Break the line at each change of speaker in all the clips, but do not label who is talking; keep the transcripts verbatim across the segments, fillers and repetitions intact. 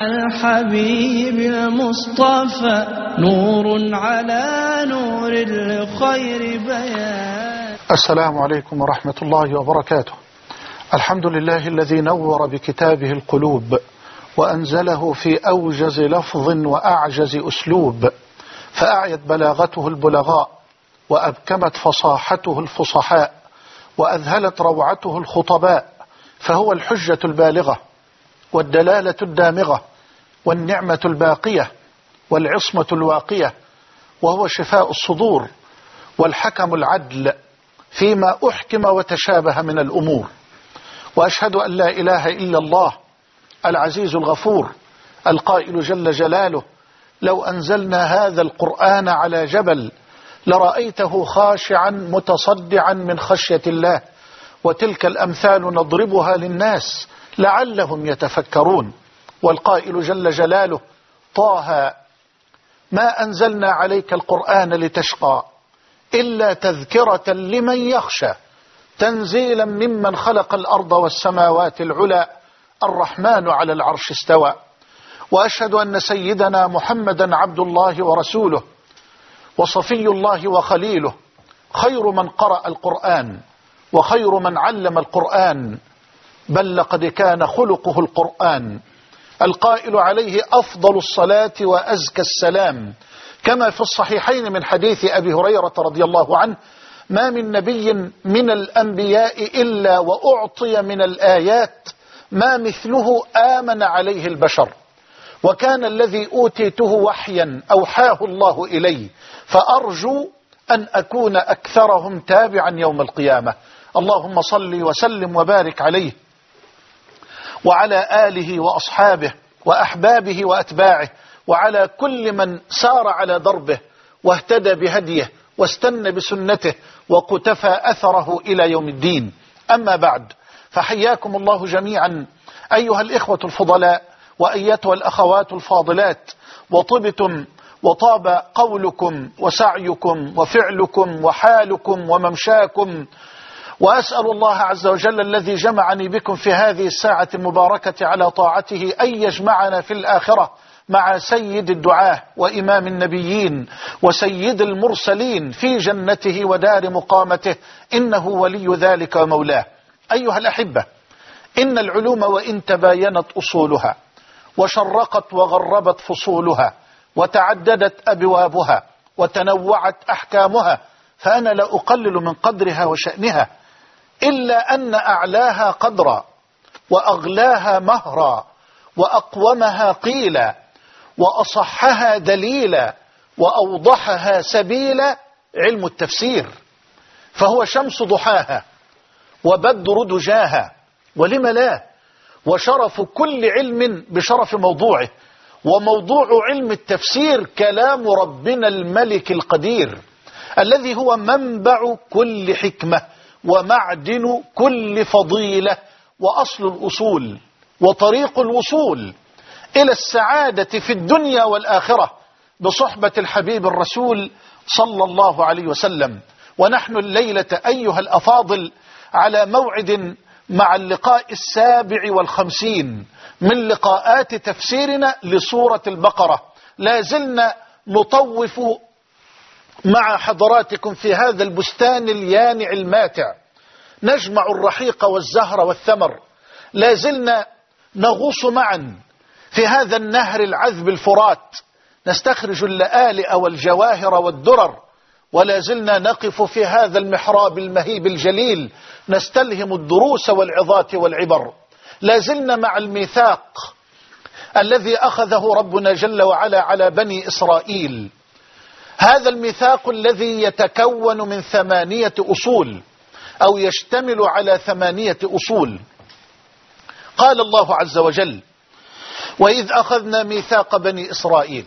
الحبيب المصطفى نور على نور لخير بيان.
السلام عليكم ورحمة الله وبركاته. الحمد لله الذي نور بكتابه القلوب وأنزله في أوجز لفظ وأعجز أسلوب، فأعيت بلاغته البلغاء وأبكمت فصاحته الفصحاء وأذهلت روعته الخطباء، فهو الحجة البالغة والدلالة الدامغة والنعمة الباقية والعصمة الواقية، وهو شفاء الصدور والحكم العدل فيما أحكم وتشابه من الأمور. وأشهد أن لا إله إلا الله العزيز الغفور القائل جل جلاله: لو أنزلنا هذا القرآن على جبل لرأيته خاشعا متصدعا من خشية الله، وتلك الأمثال نضربها للناس لعلهم يتفكرون. والقائل جل جلاله: طه ما أنزلنا عليك القرآن لتشقى إلا تذكرة لمن يخشى تنزيلا ممن خلق الأرض والسماوات العلى الرحمن على العرش استوى. وأشهد أن سيدنا محمدا عبد الله ورسوله وصفي الله وخليله، خير من قرأ القرآن وخير من علم القرآن، بل لقد كان خلقه القرآن، القائل عليه أفضل الصلاة وأزكى السلام، كما في الصحيحين من حديث أبي هريرة رضي الله عنه: ما من نبي من الأنبياء إلا وأعطي من الآيات ما مثله آمن عليه البشر، وكان الذي أوتيته وحيا أوحاه الله إلي، فأرجو أن أكون أكثرهم تابعا يوم القيامة. اللهم صل وسلم وبارك عليه وعلى آله وأصحابه وأحبابه وأتباعه وعلى كل من سار على دربه واهتدى بهديه واستنى بسنته وقتفى أثره إلى يوم الدين. أما بعد، فحياكم الله جميعا أيها الإخوة الفضلاء وأيتها الأخوات الفاضلات، وطبتم وطاب قولكم وسعيكم وفعلكم وحالكم وممشاكم. وأسأل الله عز وجل الذي جمعني بكم في هذه الساعة المباركة على طاعته أن يجمعنا في الآخرة مع سيد الدعاة وإمام النبيين وسيد المرسلين في جنته ودار مقامته، إنه ولي ذلك ومولاه. أيها الأحبة، إن العلوم وإن تباينت أصولها وشرقت وغربت فصولها وتعددت أبوابها وتنوعت أحكامها، فأنا لا أقلل من قدرها وشأنها، إلا أن أعلاها قدرا وأغلاها مهرا وأقومها قيلا وأصحها دليلا وأوضحها سبيلا علم التفسير، فهو شمس ضحاها وبدر دجاها، ولم لا، وشرف كل علم بشرف موضوعه، وموضوع علم التفسير كلام ربنا الملك القدير الذي هو منبع كل حكمة ومعدن كل فضيلة وأصل الأصول وطريق الوصول إلى السعادة في الدنيا والآخرة بصحبة الحبيب الرسول صلى الله عليه وسلم. ونحن الليلة أيها الأفاضل على موعد مع اللقاء السابع والخمسين من لقاءات تفسيرنا لسورة البقرة. لا زلنا نطوف مع حضراتكم في هذا البستان اليانع الماتع، نجمع الرحيق والزهر والثمر، لا زلنا نغوص معا في هذا النهر العذب الفرات، نستخرج اللآلئ والجواهر والدرر، ولا زلنا نقف في هذا المحراب المهيب الجليل نستلهم الدروس والعظات والعبر. لا زلنا مع الميثاق الذي أخذه ربنا جل وعلا على بني إسرائيل، هذا الميثاق الذي يتكون من ثمانية أصول أو يشتمل على ثمانية أصول. قال الله عز وجل: وإذ أخذنا ميثاق بني إسرائيل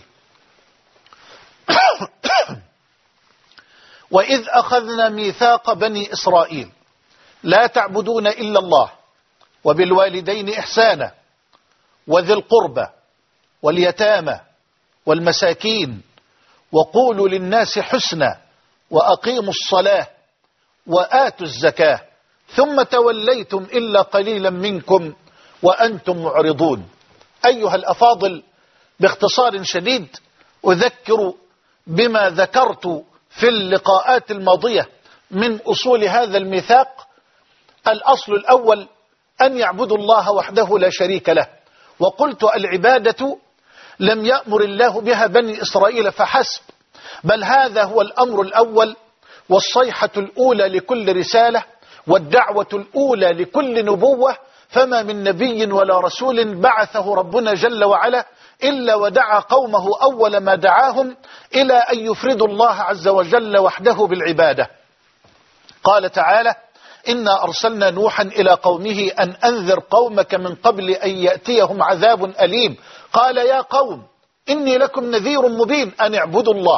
وإذ أخذنا ميثاق بني إسرائيل لا تعبدون إلا الله وبالوالدين إحسانا وذي القربى واليتامى والمساكين وقولوا للناس حسنا وأقيموا الصلاة وآتوا الزكاة ثم توليتم إلا قليلا منكم وأنتم معرضون. أيها الأفاضل، باختصار شديد أذكر بما ذكرت في اللقاءات الماضية من أصول هذا الميثاق. الأصل الأول أن يعبدوا الله وحده لا شريك له، وقلت العبادة لم يأمر الله بها بني إسرائيل فحسب، بل هذا هو الأمر الأول والصيحة الأولى لكل رسالة والدعوة الأولى لكل نبوة. فما من نبي ولا رسول بعثه ربنا جل وعلا إلا ودعا قومه أول ما دعاهم إلى أن يفردوا الله عز وجل وحده بالعبادة. قال تعالى: إنا أرسلنا نوحا إلى قومه أن أنذر قومك من قبل أن يأتيهم عذاب أليم. قال: يا قوم إني لكم نذير مبين أن اعبدوا الله.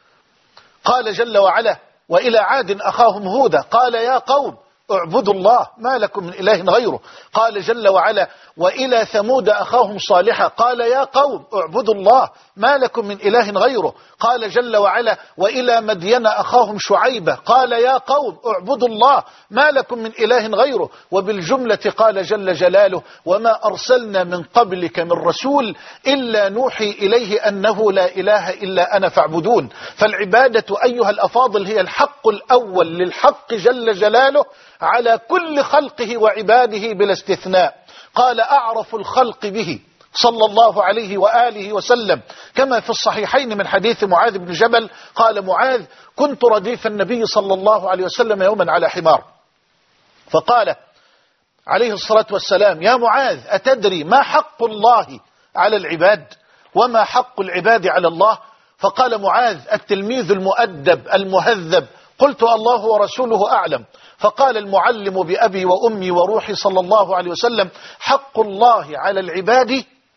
قال جل وعلا: وإلى عاد أخاهم هودا قال: يا قوم اعبدوا الله ما لكم من إله غيره. قال جل وعلا: وإلى ثمود أخاهم صالحا قال: يا قوم اعبدوا الله ما لكم من إله غيره. قال جل وعلا: وإلى مدين أخاهم شعيبا قال: يا قوم اعبدوا الله ما لكم من إله غيره. وبالجملة قال جل جلاله: وما أرسلنا من قبلك من رسول إلا نوحي إليه أنه لا إله إلا أنا فاعبدون. فالعبادة أيها الأفاضل هي الحق الأول للحق جل جلاله على كل خلقه وعباده بلا استثناء. قال: أعرف الخلق به صلى الله عليه وآله وسلم كما في الصحيحين من حديث معاذ بن جبل قال معاذ: كنت رديف النبي صلى الله عليه وسلم يوما على حمار، فقال عليه الصلاة والسلام: يا معاذ أتدري ما حق الله على العباد وما حق العباد على الله؟ فقال معاذ التلميذ المؤدب المهذب: قلت: الله ورسوله أعلم. فقال المعلم بأبي وأمي وروحي صلى الله عليه وسلم: حق الله على العباد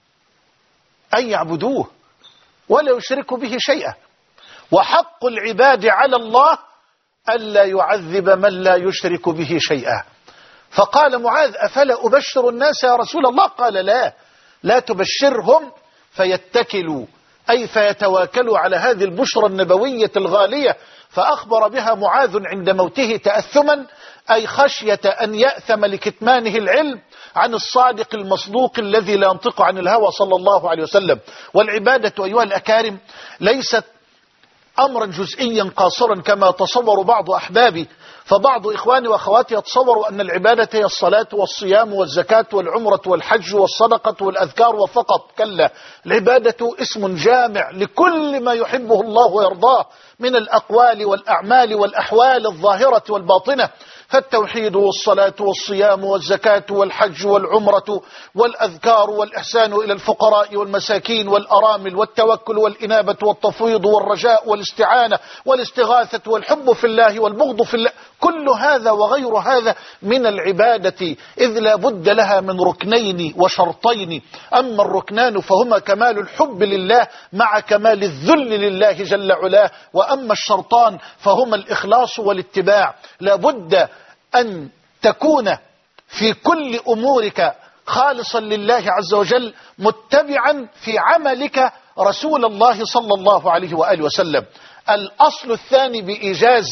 أن يعبدوه ولا يشركوا به شيئا، وحق العباد على الله ألا يعذب من لا يشرك به شيئا. فقال معاذ: أفلا أبشر الناس يا رسول الله؟ قال: لا لا تبشرهم فيتكلوا، أي فيتواكلوا على هذه البشرى النبوية الغالية. فأخبر بها معاذ عند موته تأثما، أي خشية أن يأثم لكتمانه العلم عن الصادق المصدوق الذي لا ينطق عن الهوى صلى الله عليه وسلم. والعبادة أيها الأكارم ليست أمرا جزئيا قاصرا كما تصور بعض أحبابي، فبعض إخواني وأخواتي يتصوروا أن العبادة هي الصلاة والصيام والزكاة والعمرة والحج والصدقة والأذكار وفقط. كلا، العبادة اسم جامع لكل ما يحبه الله ويرضاه من الأقوال والأعمال والأحوال الظاهرة والباطنة. فالتوحيد والصلاة والصيام والزكاة والحج والعمرة والأذكار والإحسان إلى الفقراء والمساكين والأرامل والتوكل والإنابة والتفويض والرجاء والاستعانة والاستغاثة والحب في الله والبغض في الله، كل هذا وغير هذا من العبادة، إذ لا بد لها من ركنين وشرطين. أما الركنان فهما كمال الحب لله مع كمال الذل لله جل علاه، وأما الشرطان فهما الإخلاص والاتباع. لا بد أن تكون في كل أمورك خالصا لله عز وجل، متبعا في عملك رسول الله صلى الله عليه وآله وسلم. الأصل الثاني بإيجاز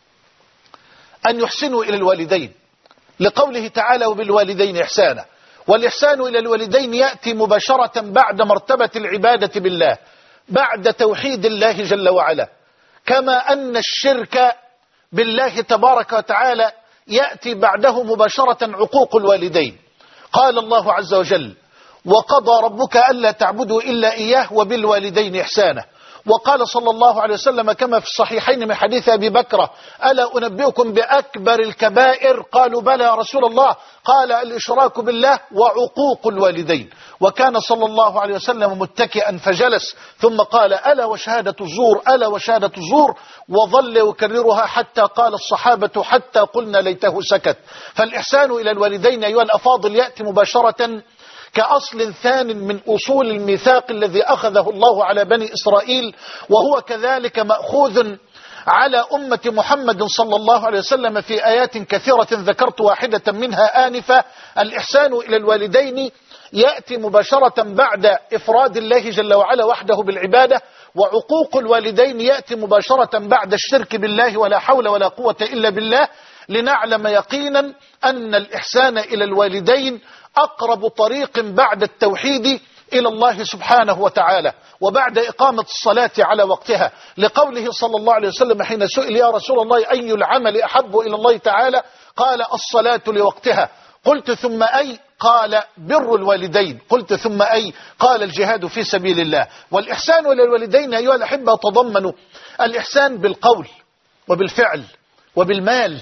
أن يحسنوا إلى الوالدين، لقوله تعالى: وبالوالدين إحسانا. والإحسان إلى الوالدين يأتي مباشرة بعد مرتبة العبادة بالله، بعد توحيد الله جل وعلا، كما أن الشرك بالله تبارك وتعالى يأتي بعده مباشرة عقوق الوالدين. قال الله عز وجل: وقضى ربك ألا تعبدوا إلا إياه وبالوالدين إحسانا. وقال صلى الله عليه وسلم كما في الصحيحين من حديث أبي بكر: ألا أنبئكم بأكبر الكبائر؟ قالوا: بلى يا رسول الله. قال: الإشراك بالله وعقوق الوالدين. وكان صلى الله عليه وسلم متكئا فجلس، ثم قال: ألا وشهادة الزور، ألا وشهادة الزور، وظل يكررها حتى قال الصحابة حتى قلنا ليته سكت. فالإحسان إلى الوالدين أيها الأفاضل يأتي مباشرة كأصل ثان من أصول الميثاق الذي أخذه الله على بني إسرائيل، وهو كذلك مأخوذ على أمة محمد صلى الله عليه وسلم في آيات كثيرة ذكرت واحدة منها آنفة. الإحسان إلى الوالدين يأتي مباشرة بعد إفراد الله جل وعلا وحده بالعبادة، وعقوق الوالدين يأتي مباشرة بعد الشرك بالله ولا حول ولا قوة إلا بالله، لنعلم يقينا أن الإحسان إلى الوالدين أقرب طريق بعد التوحيد إلى الله سبحانه وتعالى وبعد إقامة الصلاة على وقتها، لقوله صلى الله عليه وسلم حين سئل يا رسول الله أي العمل أحب إلى الله تعالى؟ قال الصلاة لوقتها. قلت ثم أي؟ قال بر الوالدين. قلت ثم أي؟ قال الجهاد في سبيل الله. والإحسان إلى الوالدين أيها الأحبة يتضمن الإحسان بالقول وبالفعل وبالمال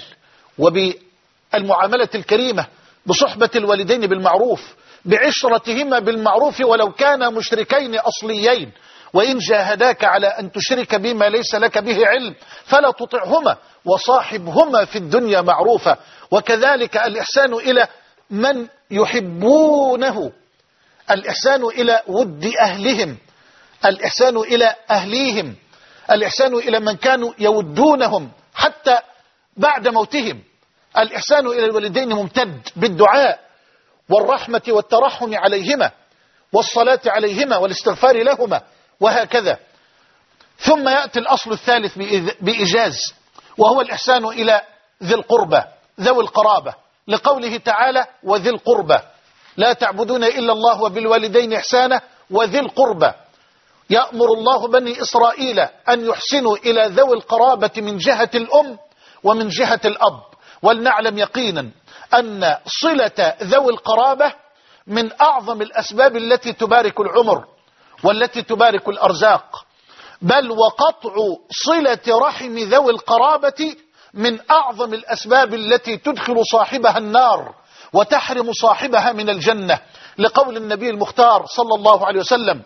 وبالمعاملة الكريمة، بصحبة الوالدين بالمعروف، بعشرتهما بالمعروف ولو كانا مشركين أصليين، وإن جاهداك على أن تشرك بما ليس لك به علم فلا تطعهما وصاحبهما في الدنيا معروفا. وكذلك الإحسان إلى من يحبونه، الإحسان إلى ود أهلهم، الإحسان إلى أهليهم، الإحسان إلى من كانوا يودونهم حتى بعد موتهم. الإحسان إلى الوالدين ممتد بالدعاء والرحمة والترحم عليهما والصلاة عليهما والاستغفار لهما وهكذا. ثم يأتي الأصل الثالث بإيجاز، وهو الإحسان إلى ذي القربى، ذوي القرابة، لقوله تعالى وذي القربى لا تعبدون إلا الله وبالوالدين إحسانا وذي القربى. يأمر الله بني إسرائيل أن يحسنوا إلى ذوي القرابة من جهة الأم ومن جهة الأب. ولنعلم يقينا أن صلة ذوي القرابة من أعظم الأسباب التي تبارك العمر والتي تبارك الأرزاق، بل وقطع صلة رحم ذوي القرابة من أعظم الأسباب التي تدخل صاحبها النار وتحرم صاحبها من الجنة، لقول النبي المختار صلى الله عليه وسلم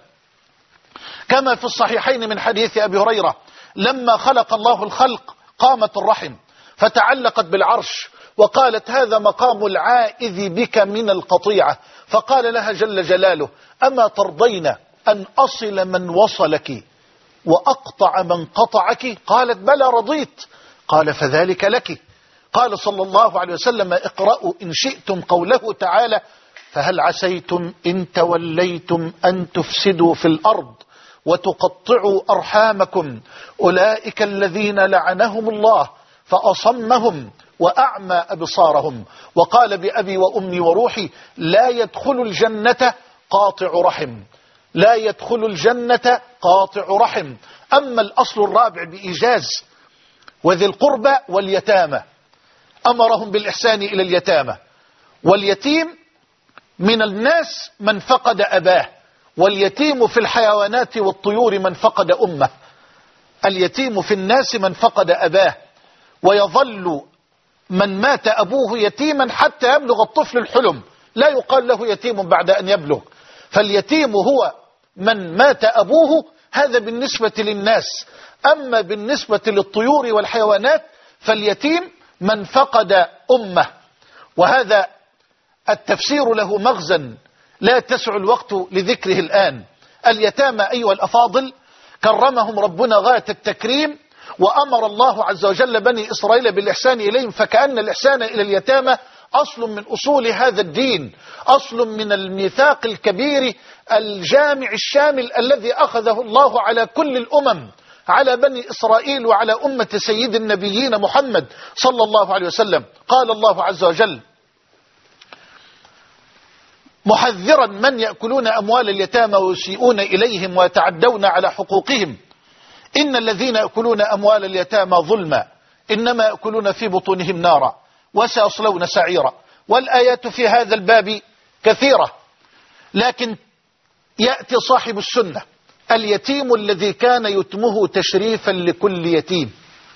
كما في الصحيحين من حديث أبي هريرة لما خلق الله الخلق قامت الرحم فتعلقت بالعرش وقالت هذا مقام العائذ بك من القطيعة، فقال لها جل جلاله أما ترضين أن أصل من وصلك وأقطع من قطعك؟ قالت بلى رضيت. قال فذلك لك. قال صلى الله عليه وسلم اقرأوا إن شئتم قوله تعالى فهل عسيتم إن توليتم أن تفسدوا في الأرض وتقطعوا أرحامكم أولئك الذين لعنهم الله فأصمهم وأعمى أبصارهم. وقال بأبي وأمي وروحي لا يدخل الجنة قاطع رحم، لا يدخل الجنة قاطع رحم. أما الأصل الرابع بإيجاز وذي القربى واليتامى، أمرهم بالإحسان إلى اليتامى. واليتيم من الناس من فقد أباه، واليتيم في الحيوانات والطيور من فقد أمه. اليتيم في الناس من فقد أباه، ويظل من مات أبوه يتيما حتى يبلغ الطفل الحلم، لا يقال له يتيم بعد أن يبلغ. فاليتيم هو من مات أبوه، هذا بالنسبة للناس. أما بالنسبة للطيور والحيوانات فاليتيم من فقد أمه. وهذا التفسير له مغزى لا تسع الوقت لذكره الآن. اليتامى أيها الأفاضل كرمهم ربنا غاية التكريم، وأمر الله عز وجل بني إسرائيل بالإحسان إليهم، فكأن الإحسان إلى اليتامى أصل من أصول هذا الدين، أصل من الميثاق الكبير الجامع الشامل الذي أخذه الله على كل الأمم، على بني إسرائيل وعلى أمة سيد النبيين محمد صلى الله عليه وسلم. قال الله عز وجل محذرا من يأكلون أموال اليتامى ويسيئون إليهم ويتعدون على حقوقهم إن الذين يأكلون أموال اليتامى ظلما إنما يأكلون في بطونهم نارا وسيصلون سعيرا. والآيات في هذا الباب كثيرة، لكن يأتي صاحب السنة اليتيم الذي كان يتمه تشريفا لكل يتيم،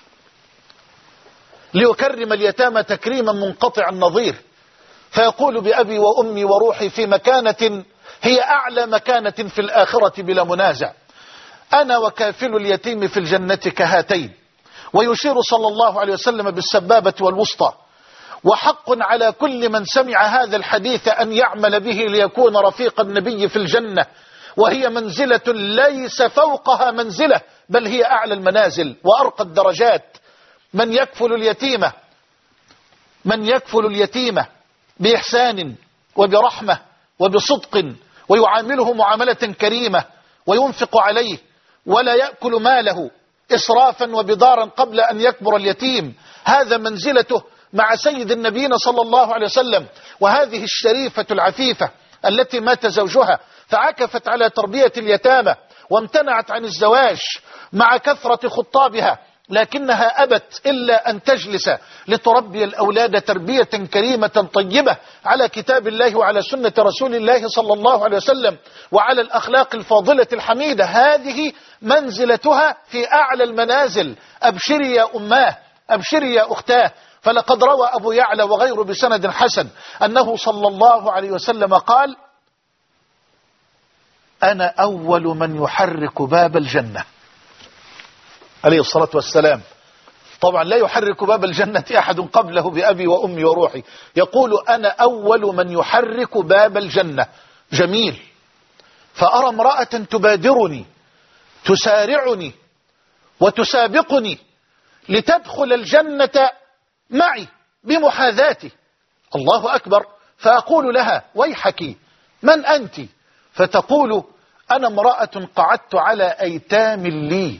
ليكرم اليتامى تكريما منقطع النظير، فيقول بأبي وأمي وروحي في مكانة هي أعلى مكانة في الآخرة بلا منازع، أنا وكافل اليتيم في الجنة كهاتين. ويشير صلى الله عليه وسلم بالسبابة والوسطى. وحق على كل من سمع هذا الحديث أن يعمل به ليكون رفيق النبي في الجنة، وهي منزلة ليس فوقها منزلة، بل هي أعلى المنازل وأرقى الدرجات. من يكفل اليتيمة من يكفل اليتيمة بإحسان وبرحمة وبصدق، ويعامله معاملة كريمة، وينفق عليه ولا يأكل ماله إسرافا وبدارا قبل أن يكبر اليتيم، هذا منزلته مع سيد النبيين صلى الله عليه وسلم. وهذه الشريفة العفيفة التي مات زوجها فعكفت على تربية اليتامى وامتنعت عن الزواج مع كثرة خطابها، لكنها أبت إلا أن تجلس لتربي الأولاد تربية كريمة طيبة على كتاب الله وعلى سنة رسول الله صلى الله عليه وسلم وعلى الأخلاق الفاضلة الحميدة. هذه منزلتها في أعلى المنازل. أبشري يا أماه، أبشري يا أختاه. فلقد روى أبو يعلى وغيره بسند حسن أنه صلى الله عليه وسلم قال: أنا أول من يحرك باب الجنة، عليه الصلاة والسلام. طبعا لا يحرك باب الجنة أحد قبله بأبي وأمي وروحي. يقول: أنا أول من يحرك باب الجنة. جميل. فأرى امرأة تبادرني تسارعني وتسابقني لتدخل الجنة معي بمحاذاتي. الله أكبر. فأقول لها: ويحك، من أنت؟ فتقول: أنا امرأة قعدت على أيتام لي،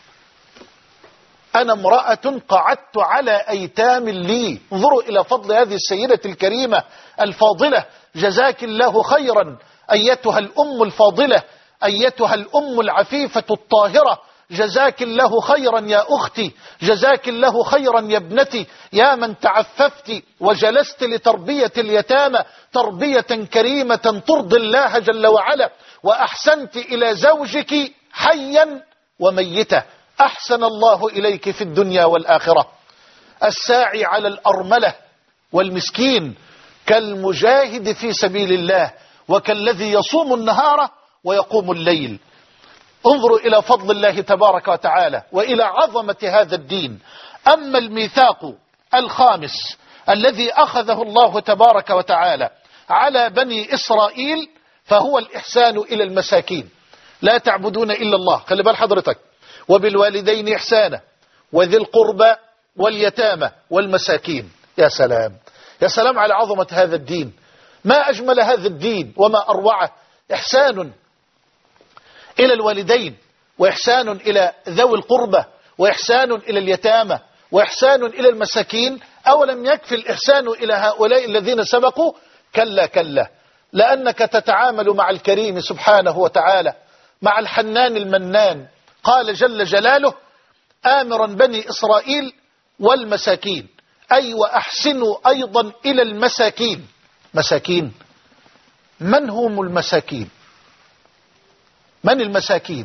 أنا امرأة قعدت على أيتام لي. انظروا إلى فضل هذه السيدة الكريمة الفاضلة. جزاك الله خيرا أيتها الأم الفاضلة، أيتها الأم العفيفة الطاهرة. جزاك الله خيرا يا أختي، جزاك الله خيرا يا ابنتي، يا من تعففت وجلست لتربية اليتامى تربية كريمة ترضي الله جل وعلا، وأحسنت إلى زوجك حيا وميتا. أحسن الله إليك في الدنيا والآخرة. الساعي على الأرملة والمسكين كالمجاهد في سبيل الله وكالذي يصوم النهار ويقوم الليل. انظروا إلى فضل الله تبارك وتعالى وإلى عظمة هذا الدين. أما الميثاق الخامس الذي أخذه الله تبارك وتعالى على بني إسرائيل فهو الإحسان إلى المساكين. لا تعبدون إلا الله، خلي بال حضرتك، وبالوالدين إحسانا وذي القربى واليتامى والمساكين. يا سلام، يا سلام على عظمة هذا الدين. ما أجمل هذا الدين وما أروعه. إحسان إلى الوالدين، وإحسان إلى ذوي القربى، وإحسان إلى اليتامى، وإحسان إلى المساكين. أولم يكفي الإحسان إلى هؤلاء الذين سبقوا؟ كلا كلا، لأنك تتعامل مع الكريم سبحانه وتعالى، مع الحنان المنان. قال جل جلاله آمرا بني إسرائيل والمساكين، أي وأحسنوا أيضا إلى المساكين. مساكين، من هم المساكين؟ من المساكين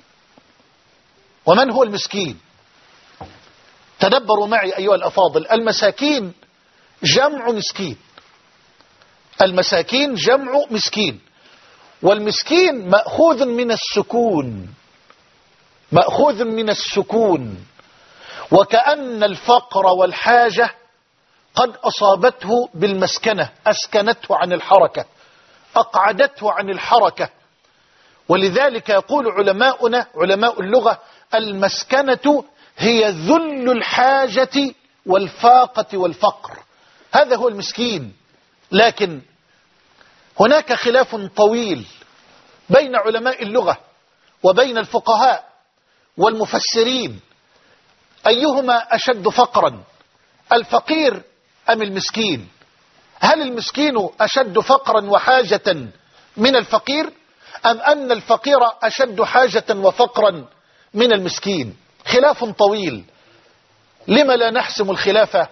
ومن هو المسكين؟ تدبروا معي أيها الأفاضل. المساكين جمع مسكين، المساكين جمع مسكين، والمسكين مأخوذ من السكون، مأخوذ من السكون. وكأن الفقر والحاجة قد أصابته بالمسكنة، أسكنته عن الحركة، أقعدته عن الحركة. ولذلك يقول علماؤنا علماء اللغة: المسكنة هي ذل الحاجة والفاقة والفقر. هذا هو المسكين. لكن هناك خلاف طويل بين علماء اللغة وبين الفقهاء والمفسرين، أيهما أشد فقرا، الفقير أم المسكين؟ هل المسكين أشد فقرا وحاجة من الفقير، أم أن الفقير أشد حاجة وفقرا من المسكين؟ خلاف طويل. لما لا نحسم الخلاف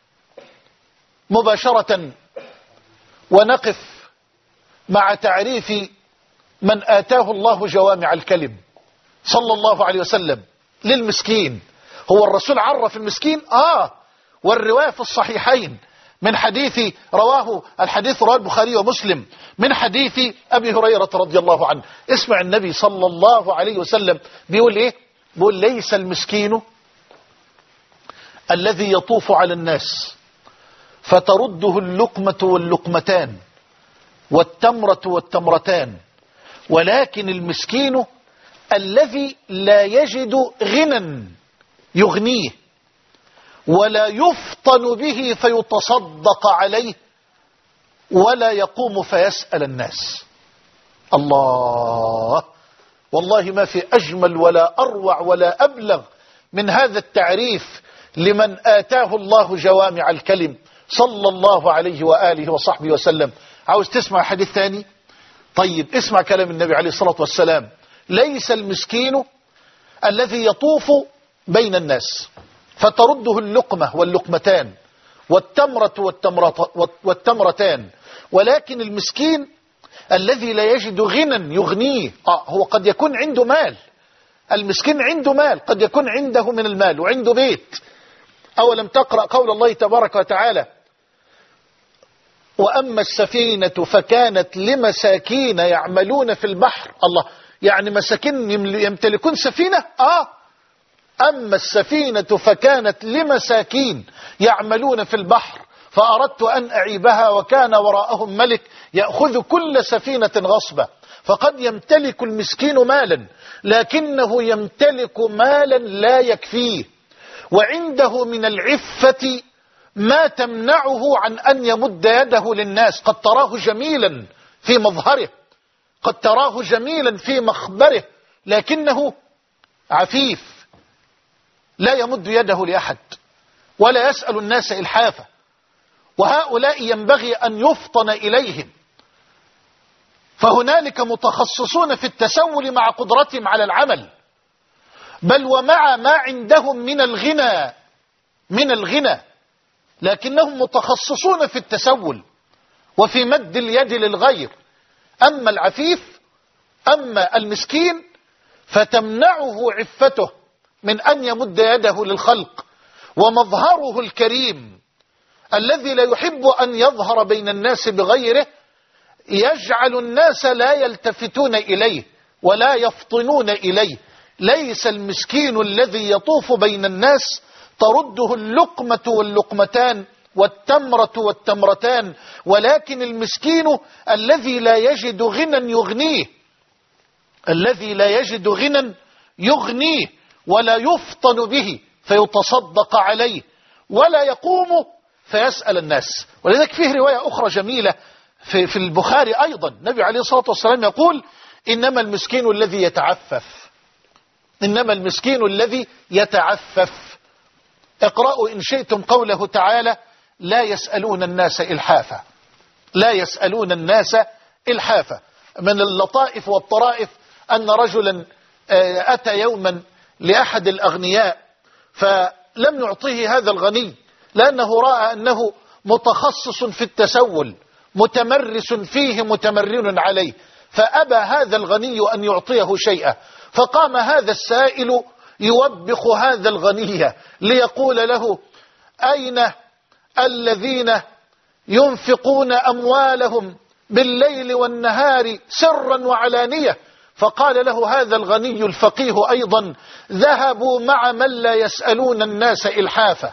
مباشرة ونقف مع تعريف من آتاه الله جوامع الكلم صلى الله عليه وسلم للمسكين. هو الرسول عرف المسكين؟ آه والرواية في الصحيحين من حديث رواه الحديث رواه البخاري ومسلم من حديث أبي هريرة رضي الله عنه. اسمع النبي صلى الله عليه وسلم بيقول إيه؟ بيقول: ليس المسكين الذي يطوف على الناس فترده اللقمة واللقمتان والتمرة والتمرتان، ولكن المسكين الذي لا يجد غنى يغنيه ولا يفطن به فيتصدق عليه ولا يقوم فيسأل الناس. الله، والله ما في أجمل ولا أروع ولا أبلغ من هذا التعريف لمن آتاه الله جوامع الكلم صلى الله عليه وآله وصحبه وسلم. عاوز تسمع حديث ثاني؟ طيب اسمع كلام النبي عليه الصلاة والسلام: ليس المسكين الذي يطوف بين الناس فترده اللقمة واللقمتان والتمرة والتمرتان، ولكن المسكين الذي لا يجد غنى يغنيه. آه هو قد يكون عنده مال، المسكين عنده مال، قد يكون عنده من المال وعنده بيت. أولم تقرأ قول الله تبارك وتعالى: وأما السفينة فكانت لمساكين يعملون في البحر. الله، يعني مساكين يمتلكون سفينة؟ آه أما السفينة فكانت لمساكين يعملون في البحر فأردت أن أعيبها وكان وراءهم ملك يأخذ كل سفينة غصبة. فقد يمتلك المسكين مالا، لكنه يمتلك مالا لا يكفيه، وعنده من العفة ما تمنعه عن أن يمد يده للناس. قد تراه جميلا في مظهره، قد تراه جميلا في مخبره، لكنه عفيف لا يمد يده لأحد ولا يسأل الناس إلحافا. وهؤلاء ينبغي أن يفطن إليهم، فهنالك متخصصون في التسول مع قدرتهم على العمل، بل ومع ما عندهم من الغنى من الغنى لكنهم متخصصون في التسول وفي مد اليد للغير. أما العفيف، أما المسكين، فتمنعه عفته من أن يمد يده للخلق، ومظهره الكريم الذي لا يحب أن يظهر بين الناس بغيره يجعل الناس لا يلتفتون إليه ولا يفطنون إليه. ليس المسكين الذي يطوف بين الناس ترده اللقمة واللقمتان والتمرة والتمرتان، ولكن المسكين الذي لا يجد غنى يغنيه، الذي لا يجد غنى يغنيه ولا يفطن به فيتصدق عليه ولا يقوم فيسأل الناس. ولذلك فيه رواية أخرى جميلة في, في البخاري أيضا، النبي عليه الصلاة والسلام يقول: إنما المسكين الذي يتعفف، إنما المسكين الذي يتعفف. اقرأوا إن شئتم قوله تعالى: لا يسألون الناس إلحافا، لا يسألون الناس إلحافا. من اللطائف والطرائف أن رجلا أتى يوما لأحد الأغنياء فلم يعطيه هذا الغني، لأنه رأى أنه متخصص في التسول متمرس فيه متمرن عليه، فأبى هذا الغني أن يعطيه شيئا. فقام هذا السائل يوبخ هذا الغني ليقول له: أين الذين ينفقون أموالهم بالليل والنهار سرا وعلانية؟ فقال له هذا الغني الفقيه أيضا: ذهبوا مع من لا يسألون الناس إلحافا،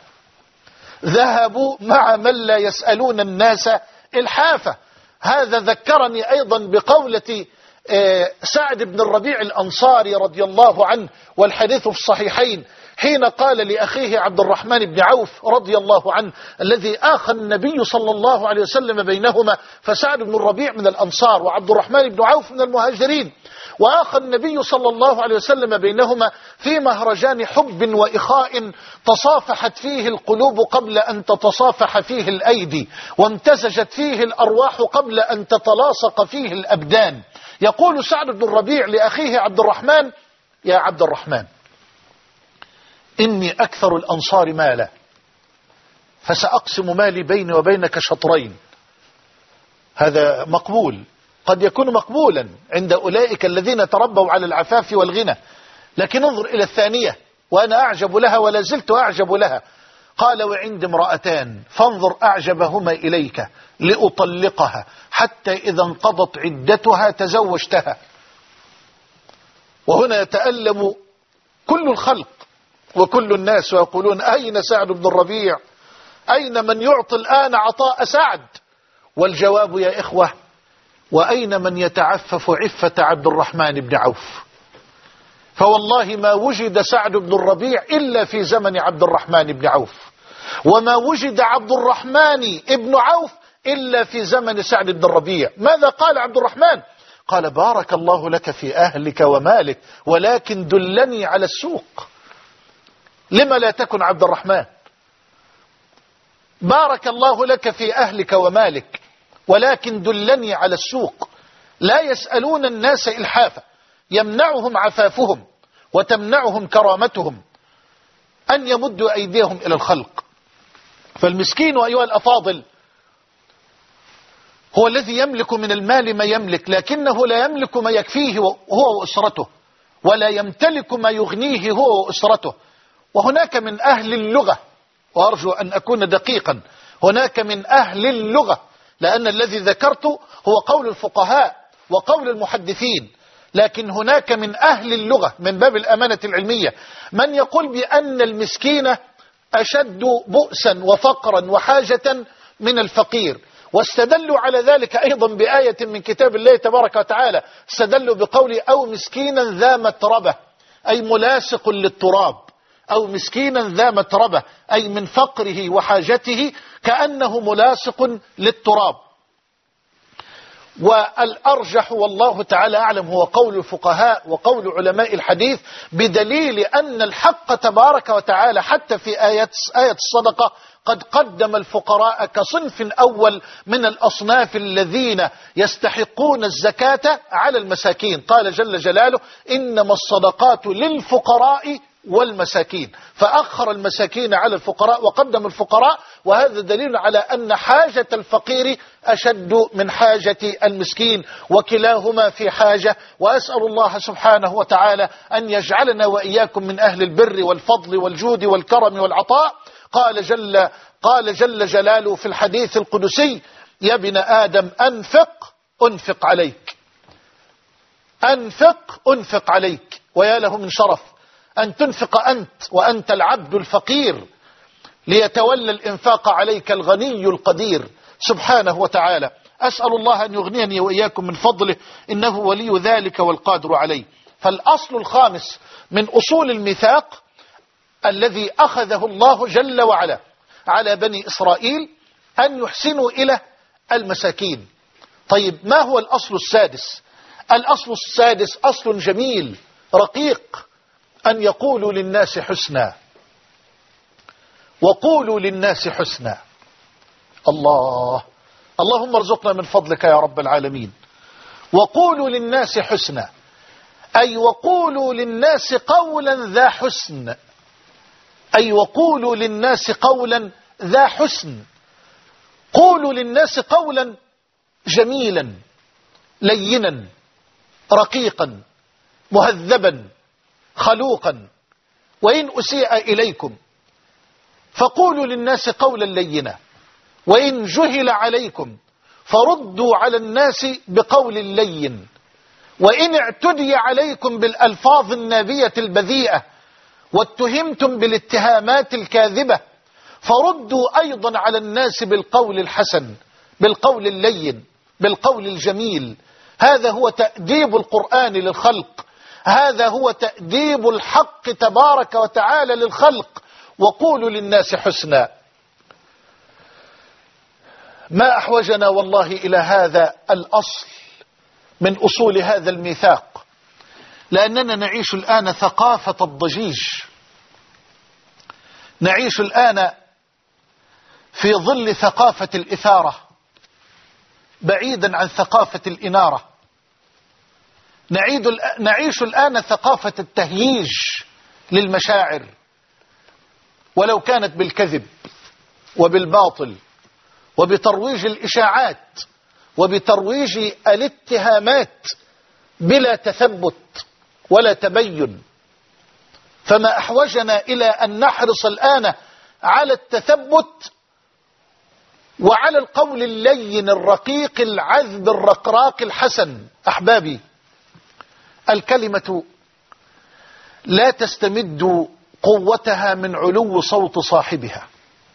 ذهبوا مع من لا يسألون الناس إلحافا. هذا ذكرني أيضا بقولة سعد بن الربيع الأنصاري رضي الله عنه، والحديث في الصحيحين، حين قال لأخيه عبد الرحمن بن عوف رضي الله عنه الذي آخى النبي صلى الله عليه وسلم بينهما، فسعد بن الربيع من الأنصار وعبد الرحمن بن عوف من المهاجرين، وآخى النبي صلى الله عليه وسلم بينهما في مهرجان حب وإخاء تصافحت فيه القلوب قبل أن تتصافح فيه الأيدي، وامتزجت فيه الأرواح قبل أن تتلاصق فيه الأبدان. يقول سعد بن الربيع لأخيه عبد الرحمن: يا عبد الرحمن، إني أكثر الأنصار مالا، فسأقسم مالي بيني وبينك شطرين. هذا مقبول، قد يكون مقبولا عند أولئك الذين تربوا على العفاف والغنى، لكن انظر إلى الثانية، وأنا أعجب لها ولا زلت أعجب لها. قال: وعند امرأتان فانظر أعجبهما إليك لأطلقها حتى إذا انقضت عدتها تزوجتها. وهنا يتألم كل الخلق وكل الناس ويقولون: أين سعد بن الربيع؟ أين من يعطي الآن عطاء سعد؟ والجواب يا إخوة: وأين من يتعفف عفة عبد الرحمن بن عوف؟ فوالله ما وجد سعد بن الربيع إلا في زمن عبد الرحمن بن عوف، وما وجد عبد الرحمن بن عوف إلا في زمن سعد بن الربيع. ماذا قال عبد الرحمن؟ قال: بارك الله لك في أهلك ومالك، ولكن دلني على السوق. لما لا تكن عبد الرحمن؟ بارك الله لك في أهلك ومالك، ولكن دلني على السوق. لا يسألون الناس إلحافا، يمنعهم عفافهم وتمنعهم كرامتهم أن يمدوا أيديهم إلى الخلق. فالمسكين أيها الأفاضل هو الذي يملك من المال ما يملك، لكنه لا يملك ما يكفيه هو وأسرته، ولا يمتلك ما يغنيه هو وأسرته. وهناك من أهل اللغة، وأرجو أن أكون دقيقا، هناك من أهل اللغة، لأن الذي ذكرته هو قول الفقهاء وقول المحدثين، لكن هناك من أهل اللغة من باب الأمانة العلمية من يقول بأن المسكين أشد بؤسا وفقرا وحاجة من الفقير. واستدلوا على ذلك أيضا بآية من كتاب الله تبارك وتعالى، استدلوا بقول أو مسكينا ذا متربة، أي ملاصق للتراب، أو مسكينا ذا متربة أي من فقره وحاجته كأنه ملاصق للتراب. والأرجح والله تعالى أعلم هو قول الفقهاء وقول علماء الحديث، بدليل أن الحق تبارك وتعالى حتى في آية آية الصدقة قد قدم الفقراء كصنف أول من الأصناف الذين يستحقون الزكاة على المساكين. قال جل جلاله إنما الصدقات للفقراء والمساكين، فأخر المساكين على الفقراء وقدم الفقراء، وهذا دليل على أن حاجة الفقير أشد من حاجة المسكين، وكلاهما في حاجة. وأسأل الله سبحانه وتعالى أن يجعلنا وإياكم من أهل البر والفضل والجود والكرم والعطاء. قال جل, قال جل جلاله في الحديث القدسي يا ابن آدم أنفق أنفق عليك، أنفق أنفق عليك. ويا له من شرف أن تنفق أنت وأنت العبد الفقير، ليتولى الإنفاق عليك الغني القدير سبحانه وتعالى. أسأل الله أن يغنيني وإياكم من فضله، إنه ولي ذلك والقادر عليه. فالأصل الخامس من أصول الميثاق الذي أخذه الله جل وعلا على بني إسرائيل أن يحسنوا إلى المساكين. طيب ما هو الأصل السادس؟ الأصل السادس أصل جميل رقيق، أن يقولوا للناس حسنا، وقولوا للناس حسنا. الله اللهم ارزقنا من فضلك يا رب العالمين. وقولوا للناس حسنا، أي وقولوا للناس قولا ذا حسن، أي وقولوا للناس قولا ذا حسن. قولوا للناس قولا جميلا لينا رقيقا مهذبا خلوقا. وإن أسيء إليكم فقولوا للناس قولا لينا، وإن جهل عليكم فردوا على الناس بقول لين، وإن اعتدي عليكم بالألفاظ النابية البذيئة واتهمتم بالاتهامات الكاذبة فردوا أيضا على الناس بالقول الحسن، بالقول اللين، بالقول الجميل. هذا هو تأديب القرآن للخلق، هذا هو تأديب الحق تبارك وتعالى للخلق. وقولوا للناس حسنا. ما أحوجنا والله إلى هذا الأصل من أصول هذا الميثاق، لأننا نعيش الآن ثقافة الضجيج، نعيش الآن في ظل ثقافة الإثارة بعيدا عن ثقافة الإنارة. نعيش الآن ثقافة التهييج للمشاعر، ولو كانت بالكذب وبالباطل وبترويج الإشاعات وبترويج الاتهامات بلا تثبت ولا تبين. فما أحوجنا إلى أن نحرص الآن على التثبت وعلى القول اللين الرقيق العذب الرقراق الحسن. أحبابي، الكلمة لا تستمد قوتها من علو صوت صاحبها،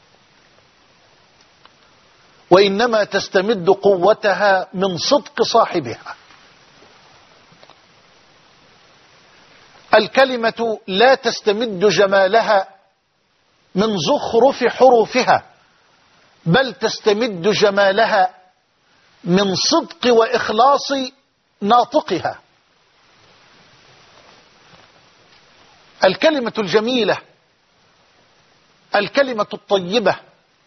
وإنما تستمد قوتها من صدق صاحبها. الكلمة لا تستمد جمالها من زخرف حروفها، بل تستمد جمالها من صدق وإخلاص ناطقها. الكلمة الجميلة، الكلمة الطيبة،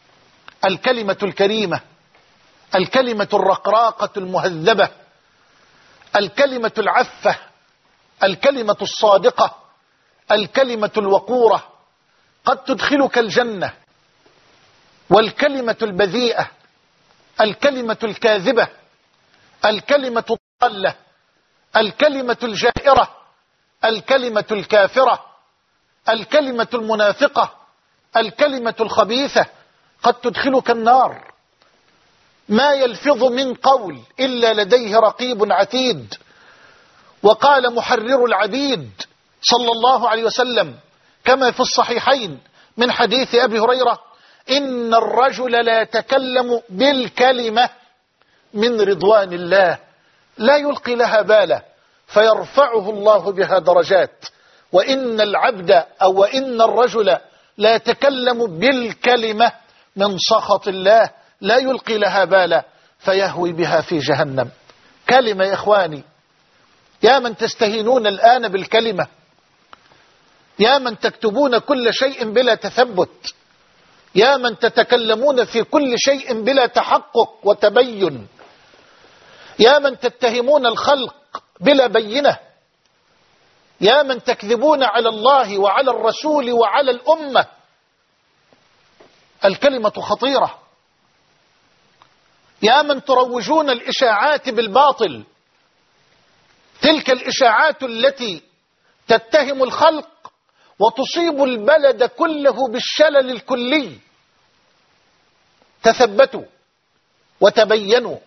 الكلمة الكريمة، الكلمة الرقراقة المهذبة الكلمة العفة، الكلمة الصادقة، الكلمة الوقورة قد تدخلك الجنة، والكلمة البذيئة، الكلمة الكاذبة، الكلمة الضالة، الكلمة الجائرة، الكلمة الكافرة، الكلمة المنافقة، الكلمة الخبيثة قد تدخلك النار. ما يلفظ من قول إلا لديه رقيب عتيد. وقال محرر العبيد صلى الله عليه وسلم كما في الصحيحين من حديث أبي هريرة: إن الرجل لا يتكلم بالكلمة من رضوان الله لا يلقي لها بالا فيرفعه الله بها درجات، وإن العبد أو وإن الرجل لا يتكلم بالكلمة من سخط الله لا يلقي لها بالا فيهوي بها في جهنم. كلمة يا إخواني، يا من تستهينون الآن بالكلمة، يا من تكتبون كل شيء بلا تثبت، يا من تتكلمون في كل شيء بلا تحقق وتبين، يا من تتهمون الخلق بلا بينة، يا من تكذبون على الله وعلى الرسول وعلى الأمة. الكلمة خطيرة. يا من تروجون الإشاعات بالباطل، تلك الإشاعات التي تتهم الخلق وتصيب البلد كله بالشلل الكلي. تثبتوا وتبينوا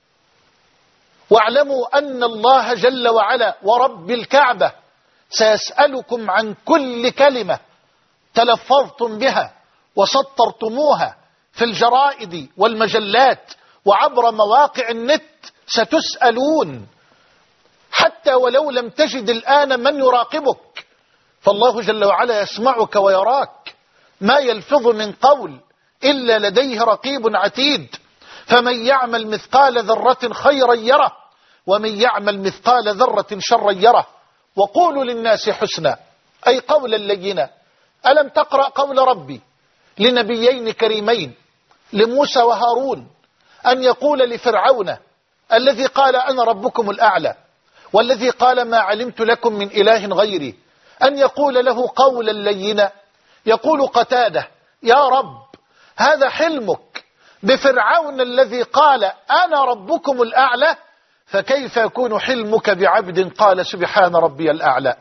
واعلموا أن الله جل وعلا ورب الكعبة سيسألكم عن كل كلمة تلفظتم بها وسطرتموها في الجرائد والمجلات وعبر مواقع النت. ستسألون حتى ولو لم تجد الآن من يراقبك، فالله جل وعلا يسمعك ويراك. ما يلفظ من قول إلا لديه رقيب عتيد. فمن يعمل مثقال ذرة خيرا يره ومن يعمل مثقال ذرة شرا يره. وقولوا للناس حسنا، أي قولا لينا. ألم تقرأ قول ربي لنبيين كريمين لموسى وهارون أن يقول لفرعون الذي قال أنا ربكم الأعلى والذي قال ما علمت لكم من إله غيري، أن يقول له قولا لينا؟ يقول قتادة: يا رب هذا حلمك بفرعون الذي قال أنا ربكم الأعلى، فكيف يكون حلمك بعبد قال سبحان ربي الأعلى؟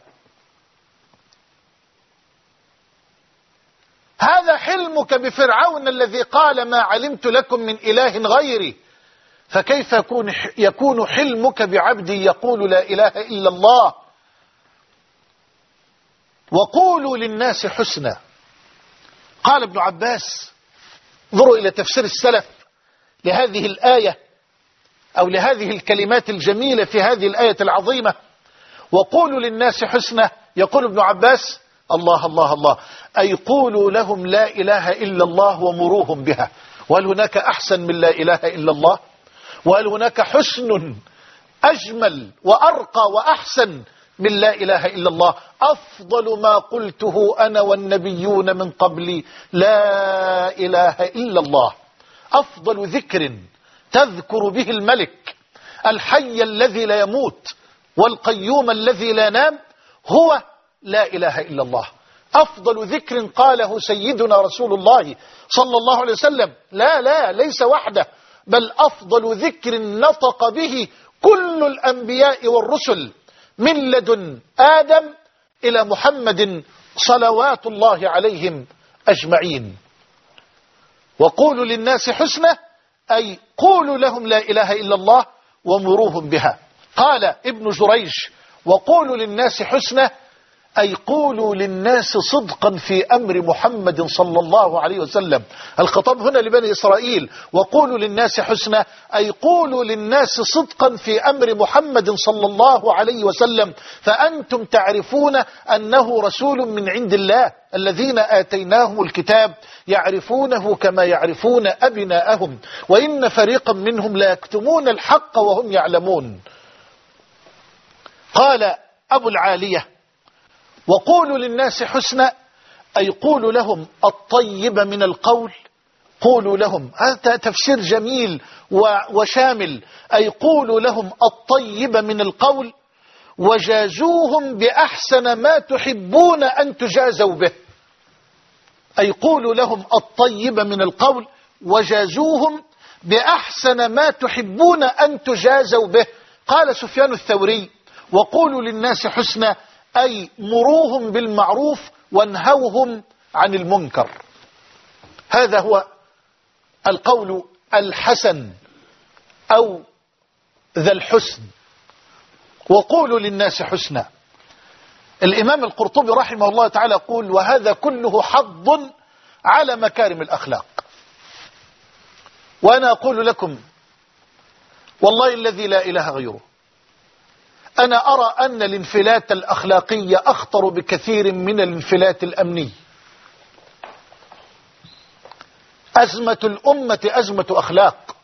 هذا حلمك بفرعون الذي قال ما علمت لكم من إله غيري، فكيف يكون يكون حلمك بعبد يقول لا إله إلا الله؟ وقولوا للناس حسنا. قال ابن عباس: انظروا إلى تفسير السلف لهذه الآية أو لهذه الكلمات الجميلة في هذه الآية العظيمة. وقولوا للناس حسنا، يقول ابن عباس: الله الله الله، أي قولوا لهم لا إله إلا الله ومروهم بها. وهل هناك أحسن من لا إله إلا الله؟ وهل هناك حسن أجمل وأرقى وأحسن من لا إله إلا الله؟ أفضل ما قلته أنا والنبيون من قبلي لا إله إلا الله. أفضل ذكر تذكر به الملك الحي الذي لا يموت والقيوم الذي لا ينام هو لا إله إلا الله. أفضل ذكر قاله سيدنا رسول الله صلى الله عليه وسلم، لا لا ليس وحده، بل أفضل ذكر نطق به كل الأنبياء والرسل من لدن آدم إلى محمد صلوات الله عليهم أجمعين. وقولوا للناس حسنة، أي قولوا لهم لا إله إلا الله ومروهم بها. قال ابن جريج: وقولوا للناس حسنة، أي قولوا للناس صدقا في أمر محمد صلى الله عليه وسلم. الخطاب هنا لبني إسرائيل: وقولوا للناس حسنة، أي قولوا للناس صدقا في أمر محمد صلى الله عليه وسلم، فأنتم تعرفون أنه رسول من عند الله. الذين آتيناهم الكتاب يعرفونه كما يعرفون أبناءهم وإن فريقا منهم لا يكتمون الحق وهم يعلمون. قال أبو العالية: وقولوا للناس حسنا، أي قولوا لهم الطيب من القول قولوا لهم، هذا تفسير جميل وشامل، أي قولوا لهم الطيب من القول وجازوهم بأحسن ما تحبون أن تجازوا به. أي قولوا لهم الطيب من القول وجازوهم بأحسن ما تحبون أن تجازوا به. قال سفيان الثوري: وقولوا للناس حسنا، أي مروهم بالمعروف وانهوهم عن المنكر. هذا هو القول الحسن أو ذا الحسن. وقولوا للناس حسنا. الإمام القرطبي رحمه الله تعالى يقول: وهذا كله حض على مكارم الأخلاق. وأنا أقول لكم والله الذي لا إله غيره، أنا أرى أن الانفلات الأخلاقية أخطر بكثير من الانفلات الأمني. أزمة الأمة أزمة أخلاق،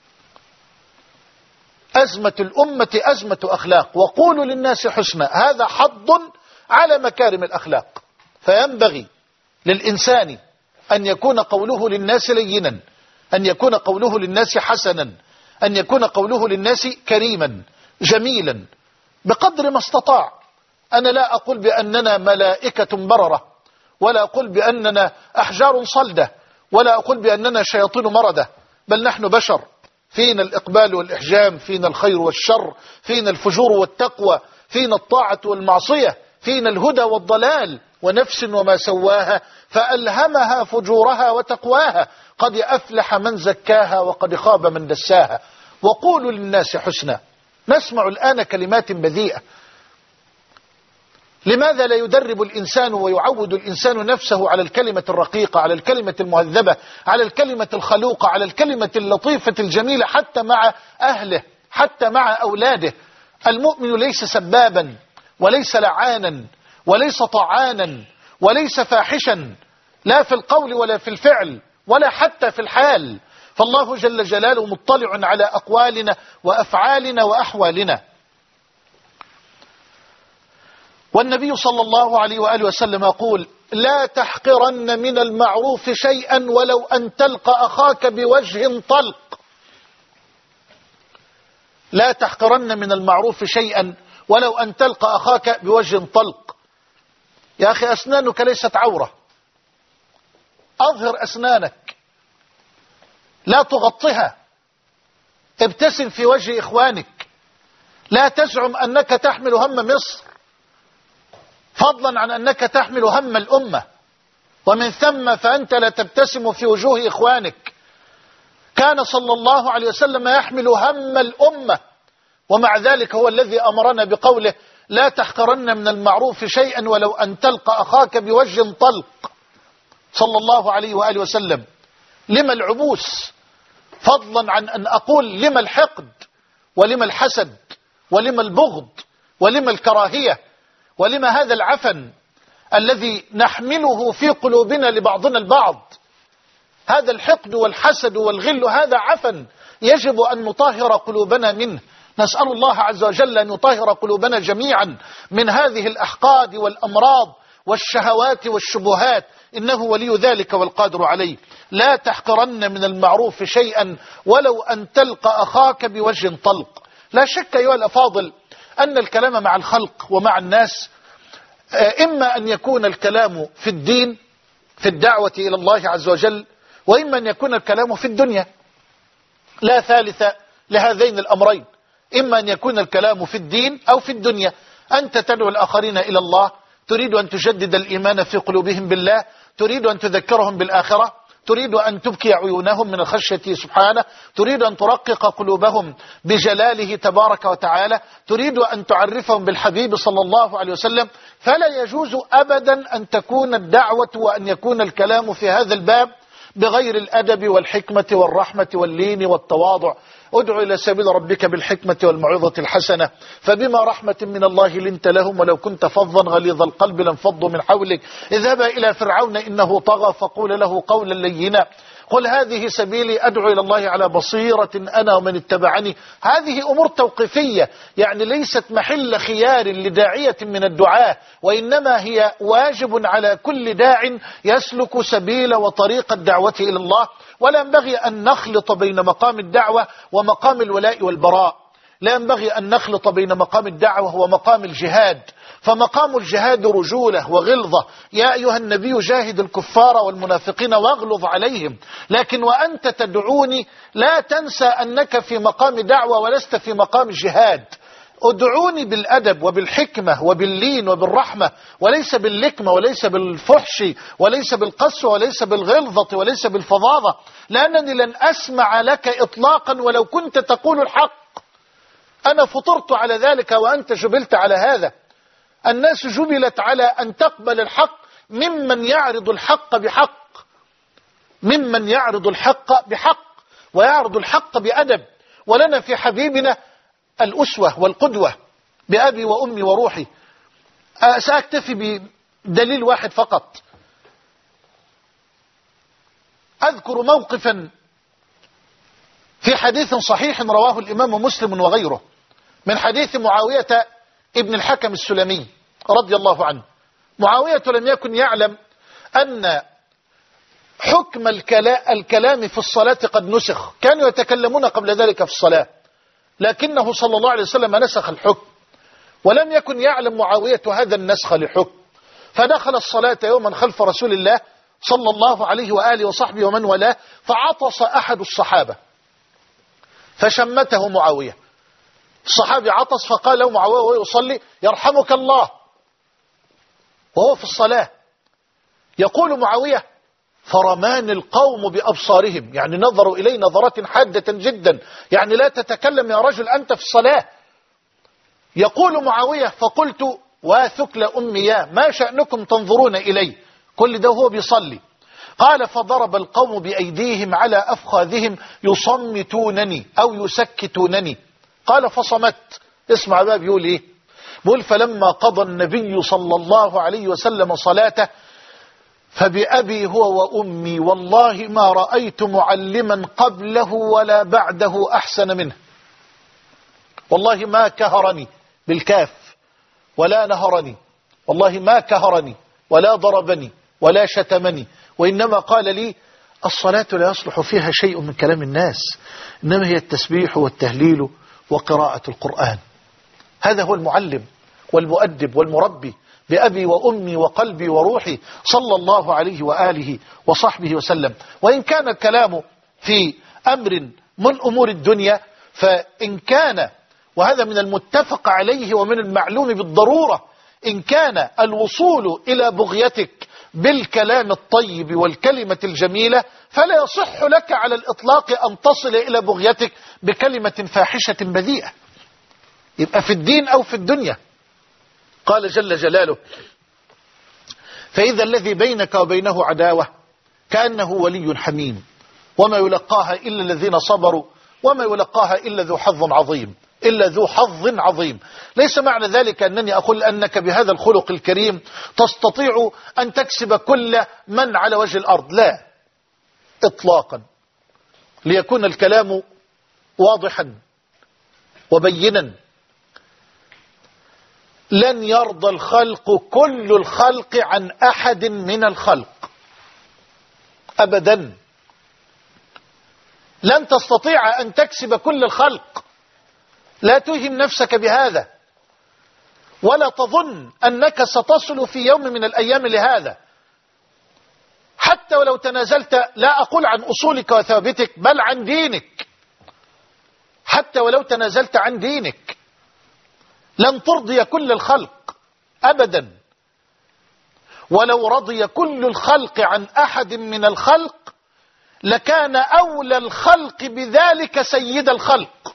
أزمة الأمة أزمة أخلاق. وقولوا للناس حسنا، هذا حض على مكارم الأخلاق. فينبغي للإنسان أن يكون قوله للناس لينا، أن يكون قوله للناس حسنا، أن يكون قوله للناس كريما جميلا بقدر ما استطاع. أنا لا أقول بأننا ملائكة بررة، ولا أقول بأننا أحجار صلدة، ولا أقول بأننا شياطين مردة، بل نحن بشر، فينا الإقبال والإحجام، فينا الخير والشر، فينا الفجور والتقوى، فينا الطاعة والمعصية، فينا الهدى والضلال. ونفس وما سواها فألهمها فجورها وتقواها، قد أفلح من زكاها وقد خاب من دساها. وقولوا للناس حسنا. نسمع الآن كلمات بذيئة. لماذا لا يدرب الإنسان ويعود الإنسان نفسه على الكلمة الرقيقة، على الكلمة المهذبة، على الكلمة الخلوقة، على الكلمة اللطيفة الجميلة، حتى مع أهله، حتى مع أولاده. المؤمن ليس سبابا، وليس لعانا، وليس طعانا، وليس فاحشا، لا في القول ولا في الفعل ولا حتى في الحال. فالله جل جلاله مطلع على أقوالنا وأفعالنا وأحوالنا. والنبي صلى الله عليه وآله وسلم يقول: لا تحقرن من المعروف شيئا ولو أن تلقى أخاك بوجه طلق. لا تحقرن من المعروف شيئا ولو أن تلقى أخاك بوجه طلق. يا أخي، أسنانك ليست عورة، أظهر أسنانك، لا تغطها، ابتسم في وجه إخوانك، لا تزعم أنك تحمل هم مصر، فضلا عن أنك تحمل هم الأمة، ومن ثم فأنت لا تبتسم في وجوه إخوانك. كان صلى الله عليه وسلم يحمل هم الأمة، ومع ذلك هو الذي أمرنا بقوله: لا تحقرن من المعروف شيئا ولو أن تلقى أخاك بوجه طلق، صلى الله عليه وآله وسلم. لما العبوس، فضلا عن أن أقول لما الحقد، ولما الحسد، ولما البغض، ولما الكراهية، ولما هذا العفن الذي نحمله في قلوبنا لبعضنا البعض. هذا الحقد والحسد والغل، هذا عفن يجب أن نطهر قلوبنا منه. نسأل الله عز وجل أن يطهر قلوبنا جميعا من هذه الأحقاد والأمراض والشهوات والشبهات، إنه ولي ذلك والقادر عليه. لا تحقرن من المعروف شيئا ولو أن تلقى أخاك بوجه طلق. لا شك أيها الأفاضل أن الكلام مع الخلق ومع الناس إما أن يكون الكلام في الدين، في الدعوة إلى الله عز وجل، وإما أن يكون الكلام في الدنيا. لا ثالث لهذين الأمرين. إما أن يكون الكلام في الدين أو في الدنيا. أنت تدعو الآخرين إلى الله، تريد أن تجدد الإيمان في قلوبهم بالله، تريد أن تذكرهم بالآخرة، تريد أن تبكي عيونهم من الخشية سبحانه، تريد أن ترقق قلوبهم بجلاله تبارك وتعالى، تريد أن تعرفهم بالحبيب صلى الله عليه وسلم. فلا يجوز أبدا أن تكون الدعوة وأن يكون الكلام في هذا الباب بغير الأدب والحكمة والرحمة واللين والتواضع. ادع إلى سبيل ربك بالحكمة والموعظة الحسنة، فبما رحمة من الله لنت لهم، ولو كنت فظا غليظ القلب لانفضوا من حولك. اذهبا إلى فرعون إنه طغى فقول له قولا لينا قل هذه سبيلي أدعو إلى الله على بصيرة أنا ومن اتبعني. هذه أمور توقيفية، يعني ليست محل خيار لداعية من الدعاة، وإنما هي واجب على كل داع يسلك سبيل وطريق الدعوة إلى الله. ولا ينبغي أن نخلط بين مقام الدعوة ومقام الولاء والبراء، لا ينبغي أن نخلط بين مقام الدعوة ومقام الجهاد، فمقام الجهاد رجولة وغلظة. يا أيها النبي جاهد الكفار والمنافقين واغلظ عليهم. لكن وأنت تدعوني لا تنسى أنك في مقام دعوة ولست في مقام جهاد. ادعوني بالأدب وبالحكمة وباللين وبالرحمة، وليس باللكمة وليس بالفحش وليس بالقسوة وليس بالغلظة وليس بالفظاظة، لأنني لن أسمع لك إطلاقا ولو كنت تقول الحق. أنا فطرت على ذلك وأنت جبلت على هذا. الناس جبلت على أن تقبل الحق ممن يعرض الحق بحق، ممن يعرض الحق بحق ويعرض الحق بأدب. ولنا في حبيبنا الأسوة والقدوة بأبي وأمي وروحي. سأكتفي بدليل واحد فقط. أذكر موقفا في حديث صحيح رواه الإمام مسلم وغيره من حديث معاوية ابن الحكم السلمي رضي الله عنه. معاوية لم يكن يعلم أن حكم الكلام في الصلاة قد نسخ، كانوا يتكلمون قبل ذلك في الصلاة، لكنه صلى الله عليه وسلم نسخ الحكم، ولم يكن يعلم معاوية هذا النسخ لحكم. فدخل الصلاة يوما خلف رسول الله صلى الله عليه وآله وصحبه ومن والاه، فعطس أحد الصحابة فشمته معاوية. الصحابي عطس فقال له معاوية وهو يصلي: يرحمك الله، وهو في الصلاة. يقول معاوية: فرمان القوم بأبصارهم، يعني نظروا إلي نظرات حادة جدا، يعني لا تتكلم يا رجل أنت في الصلاة. يقول معاوية: فقلت: واثكل أمي يا ما شأنكم تنظرون إلي؟ كل ده هو بيصلي. قال: فضرب القوم بأيديهم على أفخاذهم يصمتونني أو يسكتونني. قال: فصمت. اسمع بقى بيقول إيه؟ بيقول: فلما قضى النبي صلى الله عليه وسلم صلاته فبأبي هو وأمي والله ما رأيت معلما قبله ولا بعده أحسن منه. والله ما كهرني بالكاف ولا نهرني، والله ما كهرني ولا ضربني ولا شتمني، وإنما قال لي: الصلاة لا يصلح فيها شيء من كلام الناس، إنما هي التسبيح والتهليل وقراءة القرآن. هذا هو المعلم والمؤدب والمربي بأبي وأمي وقلبي وروحي صلى الله عليه وآله وصحبه وسلم. وإن كان الكلام في أمر من أمور الدنيا، فإن كان، وهذا من المتفق عليه ومن المعلوم بالضرورة، إن كان الوصول إلى بغيتك بالكلام الطيب والكلمة الجميلة، فلا يصح لك على الإطلاق أن تصل إلى بغيتك بكلمة فاحشة بذيئة، يبقى في الدين أو في الدنيا. قال جل جلاله: فإذا الذي بينك وبينه عداوة كأنه ولي حميم وما يلقاها إلا الذين صبروا وما يلقاها إلا ذو حظ عظيم إلا ذو حظ عظيم. ليس معنى ذلك أنني أقول أنك بهذا الخلق الكريم تستطيع أن تكسب كل من على وجه الأرض، لا إطلاقا، ليكون الكلام واضحا وبينا. لن يرضى الخلق كل الخلق عن أحد من الخلق أبدا. لن تستطيع أن تكسب كل الخلق، لا توهم نفسك بهذا، ولا تظن أنك ستصل في يوم من الأيام لهذا. حتى ولو تنازلت، لا أقول عن أصولك وثوابتك، بل عن دينك، حتى ولو تنازلت عن دينك لن ترضي كل الخلق أبدا. ولو رضي كل الخلق عن أحد من الخلق لكان أولى الخلق بذلك سيد الخلق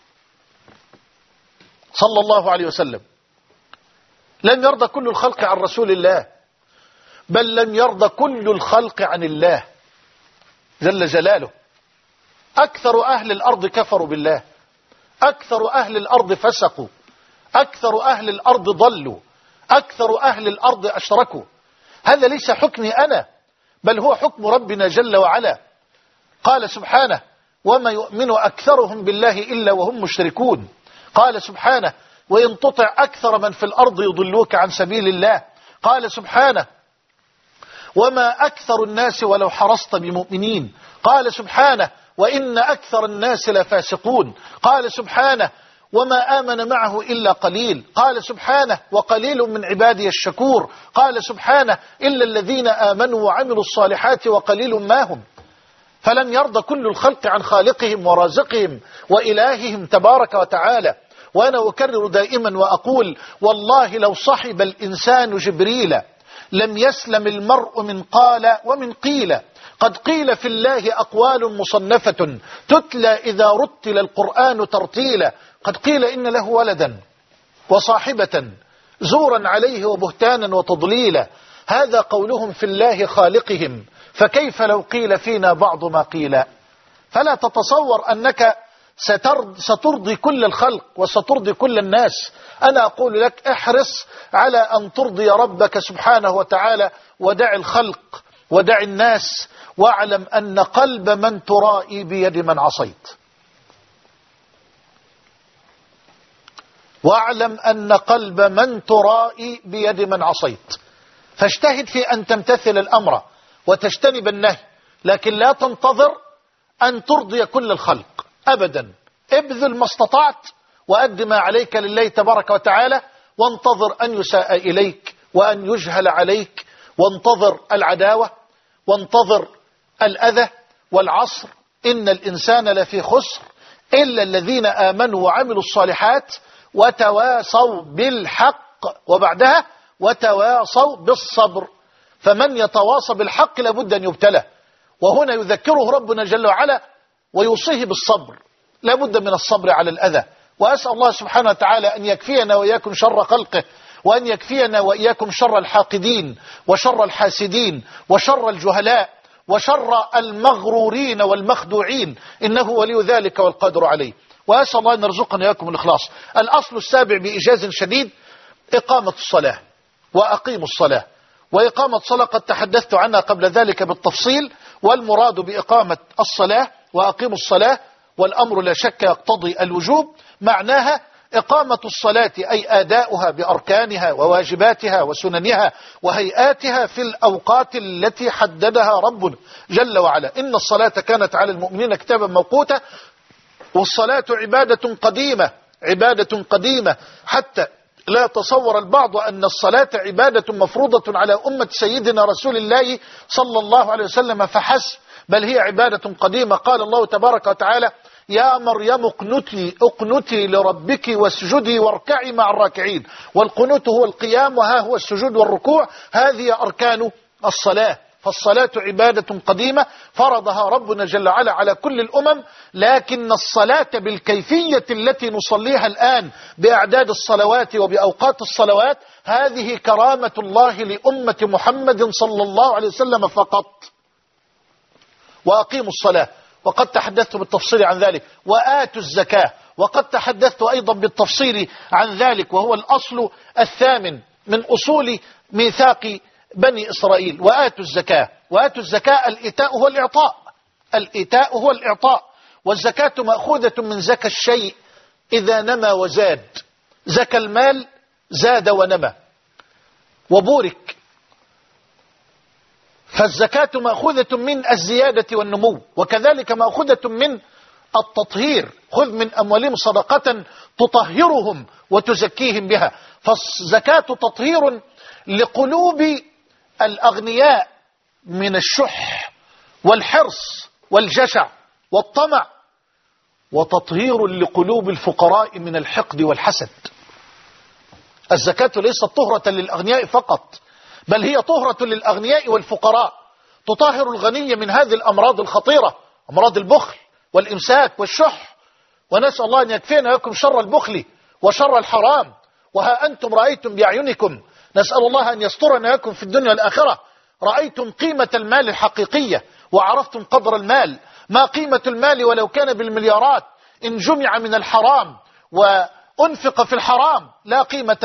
صلى الله عليه وسلم. لم يرضى كل الخلق عن رسول الله، بل لم يرضى كل الخلق عن الله جل جلاله. أكثر أهل الأرض كفروا بالله، أكثر أهل الأرض فسقوا، أكثر أهل الأرض ضلوا، أكثر أهل الأرض أشركوا. هذا ليس حكمي أنا، بل هو حكم ربنا جل وعلا. قال سبحانه وما يؤمن أكثرهم بالله إلا وهم مشركون. قال سبحانه وإن تطع أكثر من في الأرض يضلوك عن سبيل الله. قال سبحانه وما أكثر الناس ولو حرصت بمؤمنين. قال سبحانه وإن أكثر الناس لفاسقون. قال سبحانه وما آمن معه إلا قليل. قال سبحانه وقليل من عبادي الشكور. قال سبحانه إلا الذين آمنوا وعملوا الصالحات وقليل ما هم. فلن يرضى كل الخلق عن خالقهم ورازقهم وإلههم تبارك وتعالى. وأنا أكرر دائما وأقول والله لو صحب الإنسان جبريل لم يسلم المرء من قال ومن قيل. قد قيل في الله أقوال مصنفة تتلى إذا رتل القرآن ترتيلا. قد قيل إن له ولدا وصاحبة زورا عليه وبهتانا وتضليلا. هذا قولهم في الله خالقهم، فكيف لو قيل فينا بعض ما قيل. فلا تتصور أنك سترضي كل الخلق وسترضي كل الناس. أنا أقول لك احرص على أن ترضي ربك سبحانه وتعالى، ودع الخلق ودع الناس، واعلم أن قلب من ترائي بيد من عصيت. واعلم أن قلب من ترائي بيد من عصيت. فاجتهد في أن تمتثل الأمر وتجتنب النهي، لكن لا تنتظر أن ترضي كل الخلق أبدا. ابذل ما استطعت وأد ما عليك لله تبارك وتعالى، وانتظر أن يساء إليك وأن يجهل عليك، وانتظر العداوة، وانتظر الأذى. والعصر إن الإنسان لفي خسر إلا الذين آمنوا وعملوا الصالحات وتواصوا بالحق، وبعدها وتواصوا بالصبر. فمن يتواصى بالحق لابد أن يبتلى، وهنا يذكره ربنا جل وعلا ويوصيه بالصبر. لابد من الصبر على الأذى. وأسأل الله سبحانه وتعالى أن يكفينا وإياكم شر خلقه، وأن يكفينا وإياكم شر الحاقدين وشر الحاسدين وشر الجهلاء وشر المغرورين والمخدوعين، إنه ولي ذلك والقادر عليه. وأسأل الله أن يرزقنا إياكم الإخلاص. الأصل السابع بإيجاز شديد إقامة الصلاة، وأقيموا الصلاة. وإقامة الصلاة قد تحدثت عنها قبل ذلك بالتفصيل، والمراد بإقامة الصلاة وأقيموا الصلاة والأمر لا شك يقتضي الوجوب. معناها إقامة الصلاة أي أداؤها بأركانها وواجباتها وسننها وهيئاتها في الأوقات التي حددها ربنا جل وعلا. إن الصلاة كانت على المؤمنين كتابا موقوتا. والصلاة عبادة قديمة، عبادة قديمة حتى لا يتصور البعض أن الصلاة عبادة مفروضة على أمة سيدنا رسول الله صلى الله عليه وسلم فحسب، بل هي عبادة قديمة. قال الله تبارك وتعالى يا مريم اقنتي اقنتي لربك واسجدي واركعي مع الراكعين. والقنوت هو القيام، وها هو السجود والركوع. هذه أركان الصلاة. فالصلاة عبادة قديمة فرضها ربنا جل وعلا على كل الأمم، لكن الصلاة بالكيفية التي نصليها الآن بأعداد الصلوات وبأوقات الصلوات هذه كرامة الله لأمة محمد صلى الله عليه وسلم فقط. وأقيموا الصلاة وقد تحدثت بالتفصيل عن ذلك. وآتوا الزكاة وقد تحدثت أيضا بالتفصيل عن ذلك، وهو الأصل الثامن من أصول ميثاق بني إسرائيل. وآتوا الزكاة. وآتوا الزكاة الإيتاء هو الإعطاء، الإيتاء هو الإعطاء. والزكاة مأخوذة من زكى الشيء إذا نمى وزاد. زكى المال زاد ونمى وبورك. فالزكاة مأخوذة من الزيادة والنمو، وكذلك مأخوذة من التطهير. خذ من أموالهم صدقة تطهرهم وتزكيهم بها. فالزكاة تطهير لقلوب الأغنياء من الشح والحرص والجشع والطمع، وتطهير لقلوب الفقراء من الحقد والحسد. الزكاة ليست طهرة للأغنياء فقط، بل هي طهرة للأغنياء والفقراء. تطهر الغني من هذه الأمراض الخطيرة، أمراض البخل والإمساك والشح. ونسأل الله أن يكفينا لكم شر البخل وشر الحرام. وها أنتم رأيتم بأعينكم، نسأل الله أن يسترنا لكم في الدنيا والآخرة. رأيتم قيمة المال الحقيقية وعرفتم قدر المال. ما قيمة المال ولو كان بالمليارات إن جمع من الحرام وأنفق في الحرام لا قيمة له.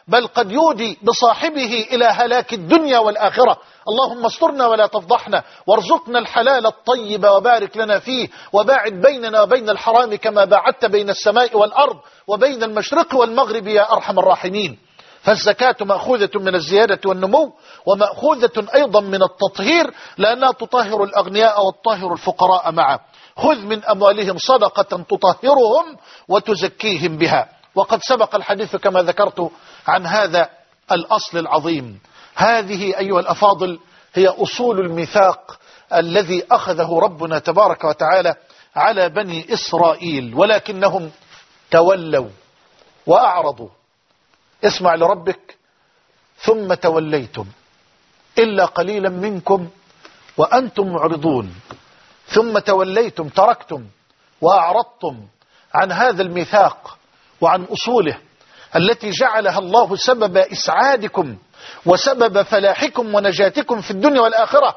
بل قد يودي بصاحبه إلى هلاك الدنيا والآخرة. اللهم استرنا ولا تفضحنا، وارزقنا الحلال الطيب وبارك لنا فيه، وباعد بيننا وبين الحرام كما باعدت بين السماء والأرض وبين المشرق والمغرب يا أرحم الراحمين. فالزكاة مأخوذة من الزيادة والنمو، ومأخوذة أيضا من التطهير، لأنها تطهر الأغنياء وتطهر الفقراء معا. خذ من أموالهم صدقة تطهرهم وتزكيهم بها. وقد سبق الحديث كما ذكرت عن هذا الأصل العظيم. هذه أيها الأفاضل هي أصول الميثاق الذي أخذه ربنا تبارك وتعالى على بني إسرائيل، ولكنهم تولوا وأعرضوا. اسمع لربك: ثم توليتم إلا قليلا منكم وأنتم معرضون. ثم توليتم، تركتم وأعرضتم عن هذا الميثاق وعن أصوله التي جعلها الله سبب إسعادكم وسبب فلاحكم ونجاتكم في الدنيا والآخرة.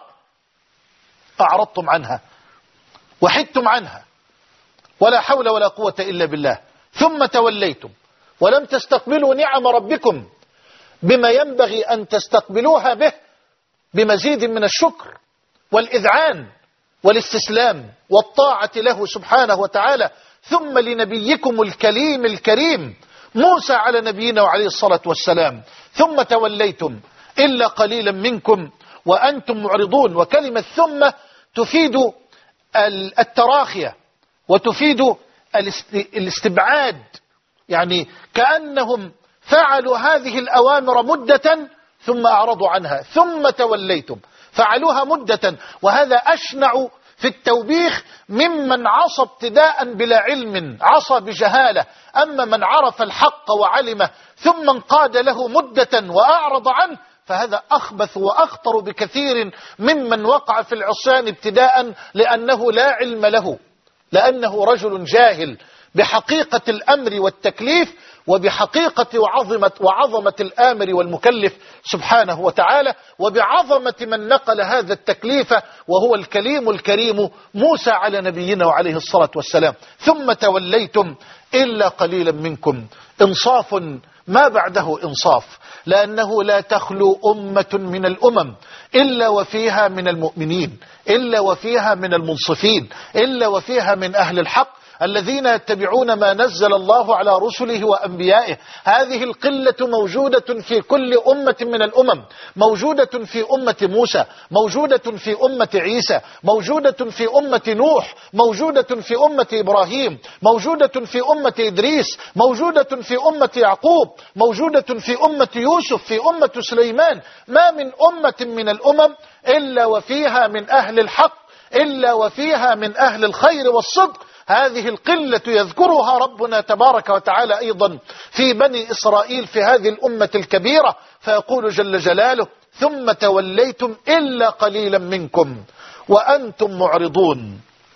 أعرضتم عنها وحدتم عنها، ولا حول ولا قوة إلا بالله. ثم توليتم ولم تستقبلوا نعم ربكم بما ينبغي أن تستقبلوها به، بمزيد من الشكر والإذعان والاستسلام والطاعة له سبحانه وتعالى. ثم لنبيكم الكليم الكريم موسى على نبينا وعليه الصلاة والسلام: ثم توليتم إلا قليلا منكم وأنتم معرضون. وكلمة ثم تفيد التراخية وتفيد الاستبعاد، يعني كأنهم فعلوا هذه الأوامر مدة ثم أعرضوا عنها. ثم توليتم، فعلوها مدة، وهذا أشنع في التوبيخ ممن عصى ابتداء بلا علم، عصى بجهالة. أما من عرف الحق وعلمه ثم انقاد له مدة وأعرض عنه، فهذا أخبث وأخطر بكثير ممن وقع في العصيان ابتداء لأنه لا علم له، لأنه رجل جاهل بحقيقة الأمر والتكليف وبحقيقة وعظمة, وعظمة الآمر والمكلف سبحانه وتعالى، وبعظمة من نقل هذا التكليف وهو الكليم الكريم موسى على نبينا وعليه الصلاة والسلام. ثم توليتم إلا قليلا منكم. إنصاف ما بعده إنصاف، لأنه لا تخلو أمة من الأمم إلا وفيها من المؤمنين، إلا وفيها من المنصفين، إلا وفيها من أهل الحق الذين يتبعون ما نزل الله على رسله وأنبيائه. هذه القلة موجودة في كل أمة من الأمم، موجودة في أمة موسى، موجودة في أمة عيسى، موجودة في أمة نوح، موجودة في أمة إبراهيم، موجودة في أمة إدريس، موجودة في أمة يعقوب، موجودة في أمة يوسف، في أمة سليمان. ما من أمة من الأمم إلا وفيها من أهل الحق، إلا وفيها من أهل الخير والصدق. هذه القلة يذكرها ربنا تبارك وتعالى أيضا في بني إسرائيل في هذه الأمة الكبيرة، فيقول جل جلاله: ثم توليتم إلا قليلا منكم وأنتم معرضون.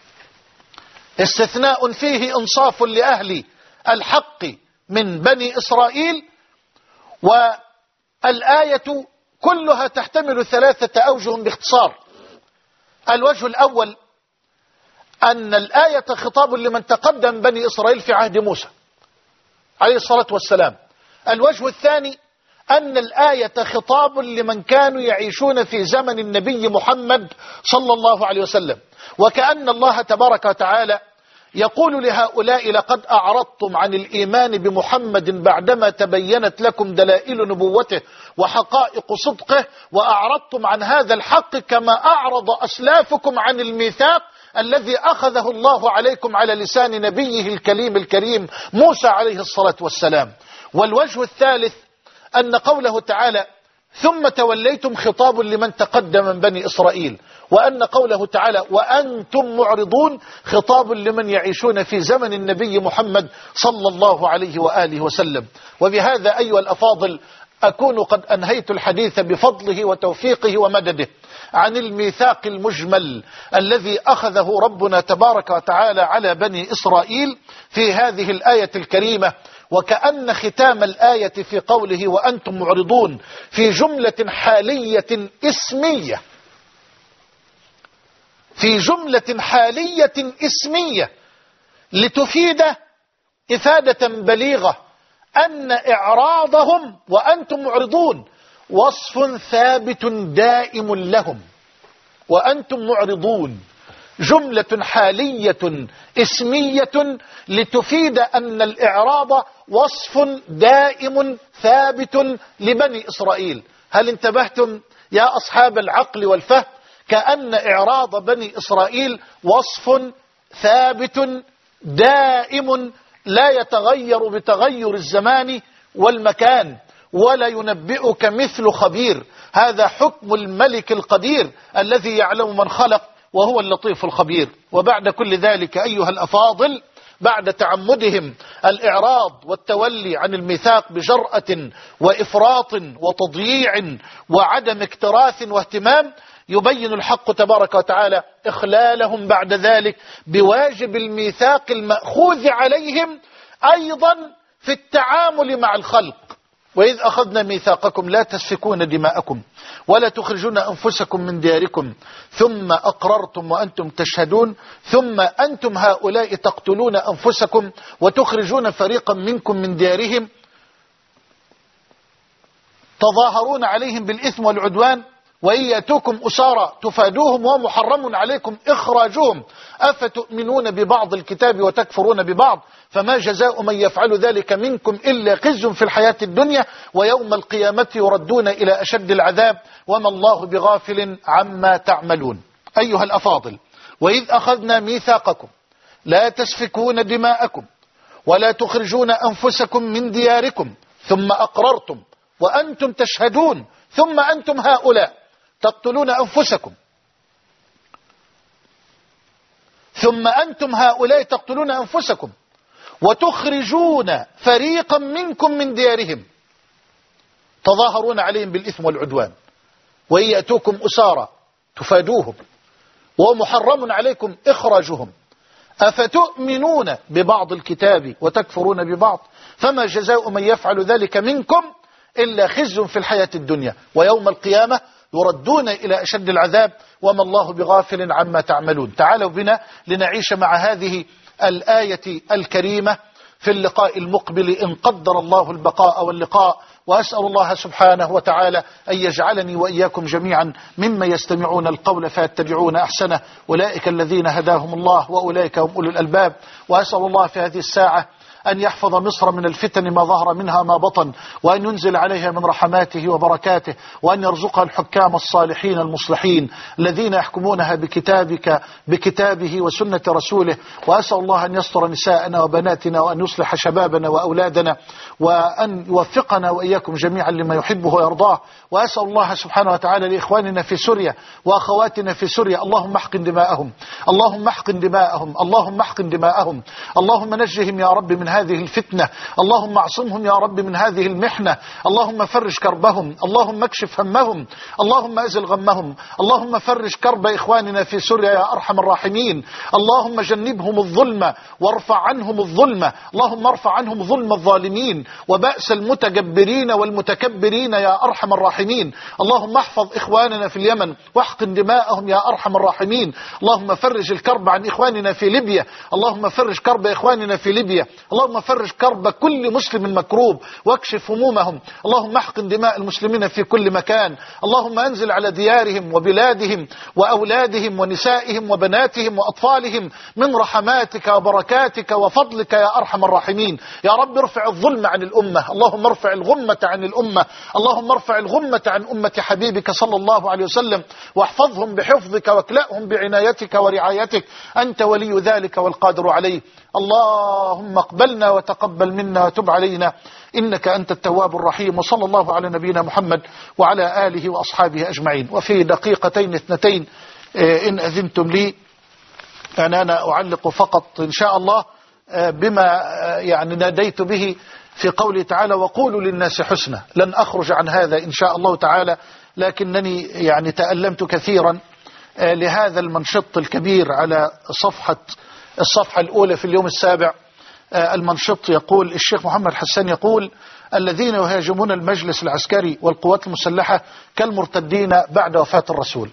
استثناء فيه إنصاف لأهل الحق من بني إسرائيل. والآية كلها تحتمل ثلاثة أوجه باختصار. الوجه الأول أن الآية خطاب لمن تقدم بني إسرائيل في عهد موسى عليه الصلاة والسلام. الوجه الثاني أن الآية خطاب لمن كانوا يعيشون في زمن النبي محمد صلى الله عليه وسلم، وكأن الله تبارك وتعالى يقول لهؤلاء: لقد أعرضتم عن الإيمان بمحمد بعدما تبينت لكم دلائل نبوته وحقائق صدقه، وأعرضتم عن هذا الحق كما أعرض أسلافكم عن الميثاق الذي أخذه الله عليكم على لسان نبيه الكليم الكريم موسى عليه الصلاة والسلام. والوجه الثالث أن قوله تعالى: ثم توليتم خطاب لمن تقدم من بني إسرائيل، وأن قوله تعالى: وأنتم معرضون خطاب لمن يعيشون في زمن النبي محمد صلى الله عليه وآله وسلم. وبهذا أيها الأفاضل أكون قد أنهيت الحديث بفضله وتوفيقه ومدده عن الميثاق المجمل الذي أخذه ربنا تبارك وتعالى على بني إسرائيل في هذه الآية الكريمة. وكأن ختام الآية في قوله: وأنتم معرضون، في جملة حالية اسمية، في جملة حالية اسمية لتفيد إفادة بليغة أن إعراضهم وأنتم معرضون وصف ثابت دائم لهم، وأنتم معرضون جملة حالية اسمية لتفيد أن الإعراض وصف دائم ثابت لبني إسرائيل. هل انتبهتم يا أصحاب العقل والفهم؟ كأن إعراض بني إسرائيل وصف ثابت دائم لا يتغير بتغير الزمان والمكان، ولا ينبئك مثل خبير. هذا حكم الملك القدير الذي يعلم من خلق وهو اللطيف الخبير. وبعد كل ذلك أيها الأفاضل، بعد تعمدهم الإعراض والتولي عن الميثاق بجرأة وإفراط وتضييع وعدم اكتراث واهتمام، يبين الحق تبارك وتعالى إخلالهم بعد ذلك بواجب الميثاق المأخوذ عليهم أيضا في التعامل مع الخلق. وإذ أخذنا ميثاقكم لا تسفكون دماءكم ولا تخرجون أنفسكم من دياركم ثم أقررتم وأنتم تشهدون ثم أنتم هؤلاء تقتلون أنفسكم وتخرجون فريقا منكم من ديارهم تظاهرون عليهم بالإثم والعدوان وإن يأتوكم أسارى تفادوهم ومحرم عليكم إخراجهم أفتؤمنون ببعض الكتاب وتكفرون ببعض فما جزاء من يفعل ذلك منكم إلا خزي في الحياة الدنيا ويوم القيامة يردون إلى أشد العذاب وما الله بغافل عما تعملون. أيها الأفاضل، وإذ أخذنا ميثاقكم لا تسفكون دماءكم ولا تخرجون أنفسكم من دياركم ثم أقررتم وأنتم تشهدون ثم أنتم هؤلاء تقتلون أنفسكم ثم أنتم هؤلاء تقتلون أنفسكم وتخرجون فريقا منكم من ديارهم تظاهرون عليهم بالإثم والعدوان وإن يأتوكم أسارى تفادوهم ومحرم عليكم إخراجهم أفتؤمنون ببعض الكتاب وتكفرون ببعض فما جزاء من يفعل ذلك منكم إلا خزي في الحياة الدنيا ويوم القيامة يردون إلى أشد العذاب وما الله بغافل عما تعملون. تعالوا بنا لنعيش مع هذه الآية الكريمة في اللقاء المقبل إن قدر الله البقاء واللقاء، وأسأل الله سبحانه وتعالى أن يجعلني وإياكم جميعا ممن يستمعون القول فيتبعون أحسنه، أولئك الذين هداهم الله وأولئك هم أولو الألباب. وأسأل الله في هذه الساعة أن يحفظ مصر من الفتن ما ظهر منها ما بطن، وأن ينزل عليها من رحماته وبركاته، وأن يرزقها الحكام الصالحين المصلحين الذين يحكمونها بكتابك بكتابه وسنة رسوله. وأسأل الله أن يستر نساءنا وبناتنا وأن يصلح شبابنا وأولادنا وأن يوفقنا وإياكم جميعا لما يحبه ويرضاه. وأسأل الله سبحانه وتعالى لإخواننا في سوريا وأخواتنا في سوريا اللهم احقن دماءهم اللهم احقن دماءهم اللهم احقن دماءهم اللهم نجهم يا رب من هذه الفتنة، اللهم اعصمهم يا رب من هذه المحنة، اللهم فرج كربهم، اللهم اكشف همهم، اللهم ازل غمهم، اللهم فرج كرب إخواننا في سوريا يا أرحم الراحمين، اللهم جنبهم الظلم وارفع عنهم الظلم، اللهم ارفع عنهم ظلم الظالمين وبأس المتجبرين والمتكبرين يا أرحم الراحمين، اللهم احفظ إخواننا في اليمن واحقن دماءهم يا أرحم الراحمين، اللهم فرج الكرب عن إخواننا في ليبيا، اللهم فرج كرب إخواننا في ليبيا، اللهم فرج كرب كل مسلم مكروب واكشف همومهم، اللهم احقن دماء المسلمين في كل مكان، اللهم انزل على ديارهم وبلادهم وأولادهم ونسائهم وبناتهم وأطفالهم من رحماتك وبركاتك وفضلك يا أرحم الراحمين. يا رب ارفع الظلم عن الأمة، اللهم ارفع الغمة عن الأمة، اللهم ارفع الغمة عن أمة حبيبك صلى الله عليه وسلم واحفظهم بحفظك واكلأهم بعنايتك ورعايتك، أنت ولي ذلك والقادر عليه. اللهم اقبلنا وتقبل منا وتب علينا إنك أنت التواب الرحيم. وصلى الله على نبينا محمد وعلى آله وأصحابه أجمعين. وفي دقيقتين اثنتين إن أذنتم لي أنا, أنا أعلق فقط إن شاء الله بما يعني ناديت به في قوله تعالى وقولوا للناس حسنا. لن أخرج عن هذا إن شاء الله تعالى، لكنني يعني تألمت كثيرا لهذا المنشط الكبير على صفحة الصفحة الأولى في اليوم السابع. المنشط يقول الشيخ محمد حسان يقول الذين يهاجمون المجلس العسكري والقوات المسلحة كالمرتدين بعد وفاة الرسول.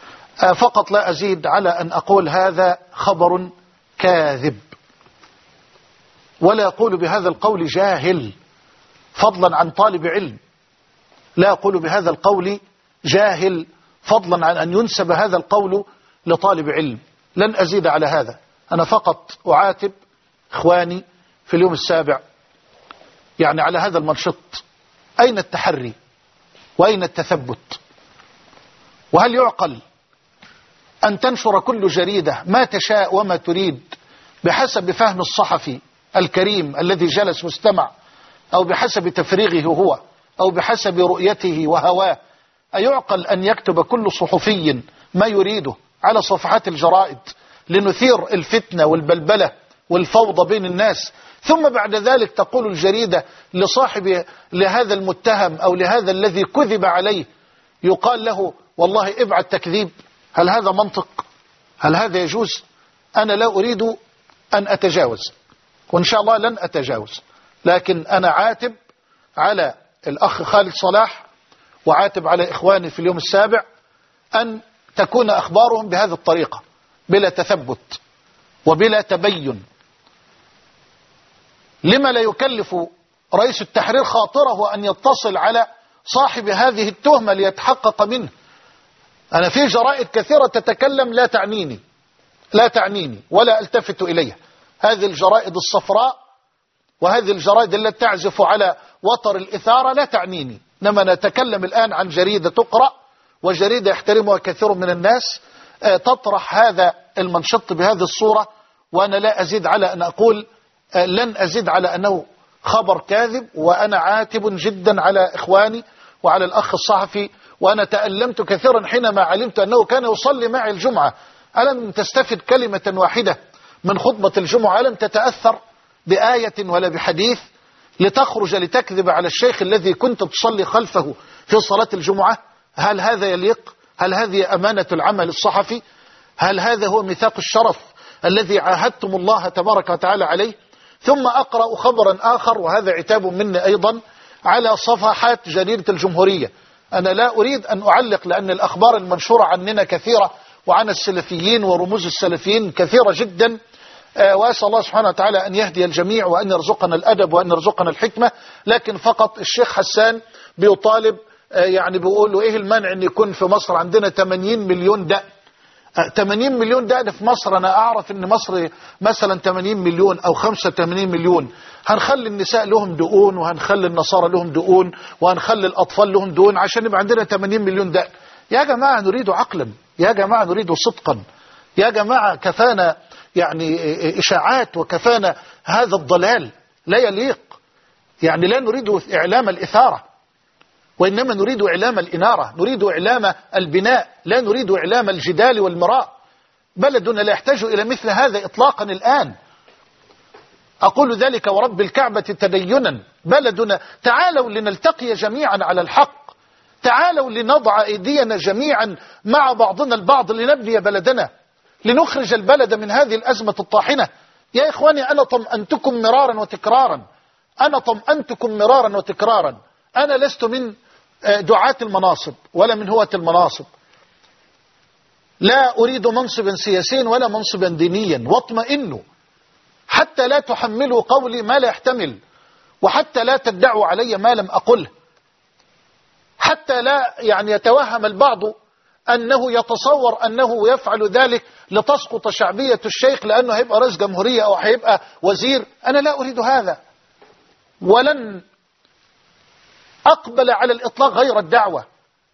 فقط لا أزيد على أن أقول هذا خبر كاذب، ولا يقول بهذا القول جاهل، فضلا عن طالب علم، لا أقول بهذا القول جاهل فضلا عن أن ينسب هذا القول لطالب علم، لن أزيد على هذا. أنا فقط أعاتب إخواني في اليوم السابع يعني على هذا المنشط، أين التحري وأين التثبت؟ وهل يعقل أن تنشر كل جريدة ما تشاء وما تريد بحسب فهم الصحفي الكريم الذي جلس واستمع، أو بحسب تفريغه هو، أو بحسب رؤيته وهواه؟ أيعقل أن يكتب كل صحفي ما يريده على صفحات الجرائد لنثير الفتنة والبلبلة والفوضى بين الناس، ثم بعد ذلك تقول الجريدة لصاحب لهذا المتهم أو لهذا الذي كذب عليه، يقال له والله ابعد تكذيب؟ هل هذا منطق؟ هل هذا يجوز؟ أنا لا أريد أن أتجاوز، وإن شاء الله لن أتجاوز، لكن أنا عاتب على الأخ خالد صلاح وعاتب على إخواني في اليوم السابع أن تكون أخبارهم بهذه الطريقة بلا تثبت وبلا تبين. لما لا يكلف رئيس التحرير خاطره أن يتصل على صاحب هذه التهمة ليتحقق منه؟ أنا في جرائد كثيرة تتكلم لا تعنيني لا تعنيني ولا ألتفت إليها، هذه الجرائد الصفراء وهذه الجرائد التي تعزف على وتر الإثارة لا تعنيني، إنما نتكلم الآن عن جريدة تقرأ وجريدة يحترمها كثير من الناس تطرح هذا المنشط بهذه الصورة. وأنا لا أزيد على أن أقول لن أزيد على أنه خبر كاذب، وأنا عاتب جدا على إخواني وعلى الأخ الصحفي. وأنا تألمت كثيرا حينما علمت أنه كان يصلي معي الجمعة. ألم تستفد كلمة واحدة من خطبة الجمعة؟ ألم تتأثر بآية ولا بحديث لتخرج لتكذب على الشيخ الذي كنت تصلي خلفه في صلاة الجمعة؟ هل هذا يليق؟ هل هذه أمانة العمل الصحفي؟ هل هذا هو ميثاق الشرف الذي عاهدتم الله تبارك وتعالى عليه؟ ثم أقرأ خبرا آخر، وهذا عتاب مني أيضا، على صفحات جريدة الجمهورية. أنا لا أريد أن أعلق لأن الأخبار المنشورة عننا كثيرة وعن السلفيين ورموز السلفيين كثيرة جدا، وأسأل الله سبحانه وتعالى أن يهدي الجميع وأن يرزقنا الأدب وأن يرزقنا الحكمة. لكن فقط الشيخ حسان بيطالب، يعني بيقول له إيه المانع أن يكون في مصر عندنا ثمانين مليون دقن؟ ثمانين مليون دقن في مصر؟ أنا أعرف أن مصر مثلا ثمانين مليون أو خمسة وثمانين مليون. هنخلي النساء لهم دقون، وهنخلي النصارى لهم دقون، وهنخلي الأطفال لهم دقون عشان يبقى عندنا ثمانين مليون دقن؟ يا جماعة نريد عقلا، يا جماعة نريد صدقا، يا جماعة كفانا يعني إشاعات وكفانا هذا الضلال لا يليق. يعني لا نريد إعلام الإثارة، وإنما نريد إعلام الإنارة، نريد إعلام البناء، لا نريد إعلام الجدال والمراء. بلدنا لا يحتاج إلى مثل هذا إطلاقا الآن، أقول ذلك ورب الكعبة تدينا. بلدنا، تعالوا لنلتقي جميعا على الحق، تعالوا لنضع أيدينا جميعا مع بعضنا البعض لنبني بلدنا، لنخرج البلد من هذه الأزمة الطاحنة. يا إخواني أنا طمأنتكم مرارا وتكرارا، أنا طمأنتكم مرارا وتكرارا. أنا لست من دعاة المناصب ولا من هواة المناصب، لا أريد منصبا سياسيا ولا منصبا دينيا، واطمئنوا حتى لا تحملوا قولي ما لا يحتمل، وحتى لا تدعوا علي ما لم أقله، حتى لا يعني يتوهم البعض أنه يتصور أنه يفعل ذلك لتسقط شعبية الشيخ لأنه هيبقى رئيس جمهورية أو هيبقى وزير. أنا لا أريد هذا، ولن أقبل على الإطلاق غير الدعوة.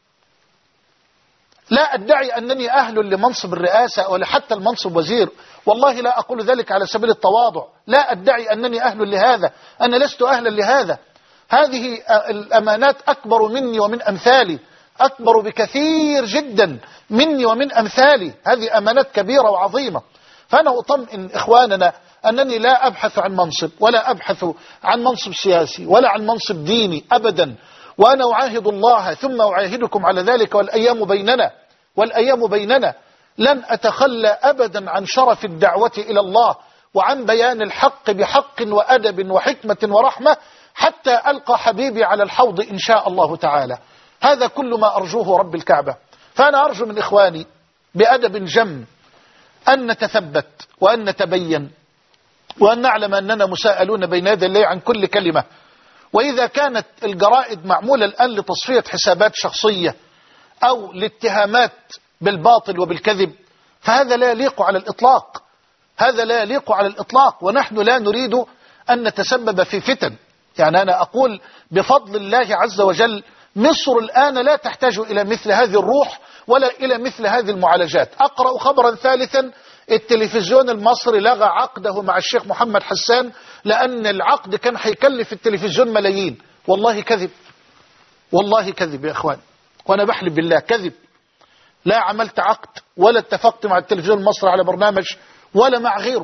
لا أدعي أنني أهل لمنصب الرئاسة ولا حتى المنصب وزير، والله لا أقول ذلك على سبيل التواضع، لا أدعي أنني أهل لهذا، أنا لست أهلا لهذا. هذه الأمانات أكبر مني ومن أمثالي، أكبر بكثير جدا مني ومن أمثالي، هذه أمانات كبيرة وعظيمة. فأنا أطمئن إخواننا أنني لا أبحث عن منصب ولا أبحث عن منصب سياسي ولا عن منصب ديني أبدا، وأنا أعاهد الله ثم أعاهدكم على ذلك، والأيام بيننا والأيام بيننا لن أتخلى أبدا عن شرف الدعوة إلى الله وعن بيان الحق بحق وأدب وحكمة ورحمة حتى ألقى حبيبي على الحوض إن شاء الله تعالى. هذا كل ما أرجوه رب الكعبة. فأنا أرجو من إخواني بأدب جم أن نتثبت وأن نتبين وأن نعلم أننا مساءلون بين يدي الله عن كل كلمة، وإذا كانت الجرائد معمولة الآن لتصفية حسابات شخصية أو لاتهامات بالباطل وبالكذب، فهذا لا يليق على الإطلاق، هذا لا يليق على الإطلاق، ونحن لا نريد أن نتسبب في فتن. يعني أنا أقول بفضل الله عز وجل مصر الآن لا تحتاج إلى مثل هذه الروح ولا إلى مثل هذه المعالجات. أقرأ خبرا ثالثا: التلفزيون المصري لغى عقده مع الشيخ محمد حسان لأن العقد كان هيكلف التلفزيون ملايين. والله كذب، والله كذب يا إخوان، وأنا بحلف بالله كذب. لا عملت عقد ولا اتفقت مع التلفزيون المصري على برنامج ولا مع غيره.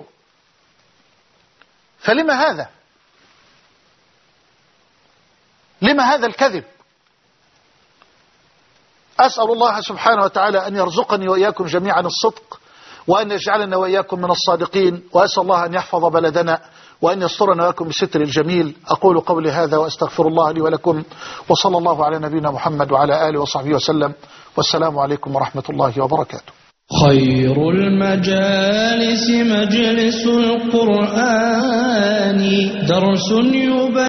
فلما هذا؟ لما هذا الكذب؟ أسأل الله سبحانه وتعالى أن يرزقني وإياكم جميعا الصدق، وأن يجعلنا وإياكم من الصادقين، وأسأل الله أن يحفظ بلدنا وأن يسترنا وإياكم بستر الجميل. أقول قولي هذا وأستغفر الله لي ولكم، وصلى الله على نبينا محمد وعلى آله وصحبه وسلم، والسلام عليكم ورحمة الله وبركاته.
خير المجالس مجلس القرآن، درس يبين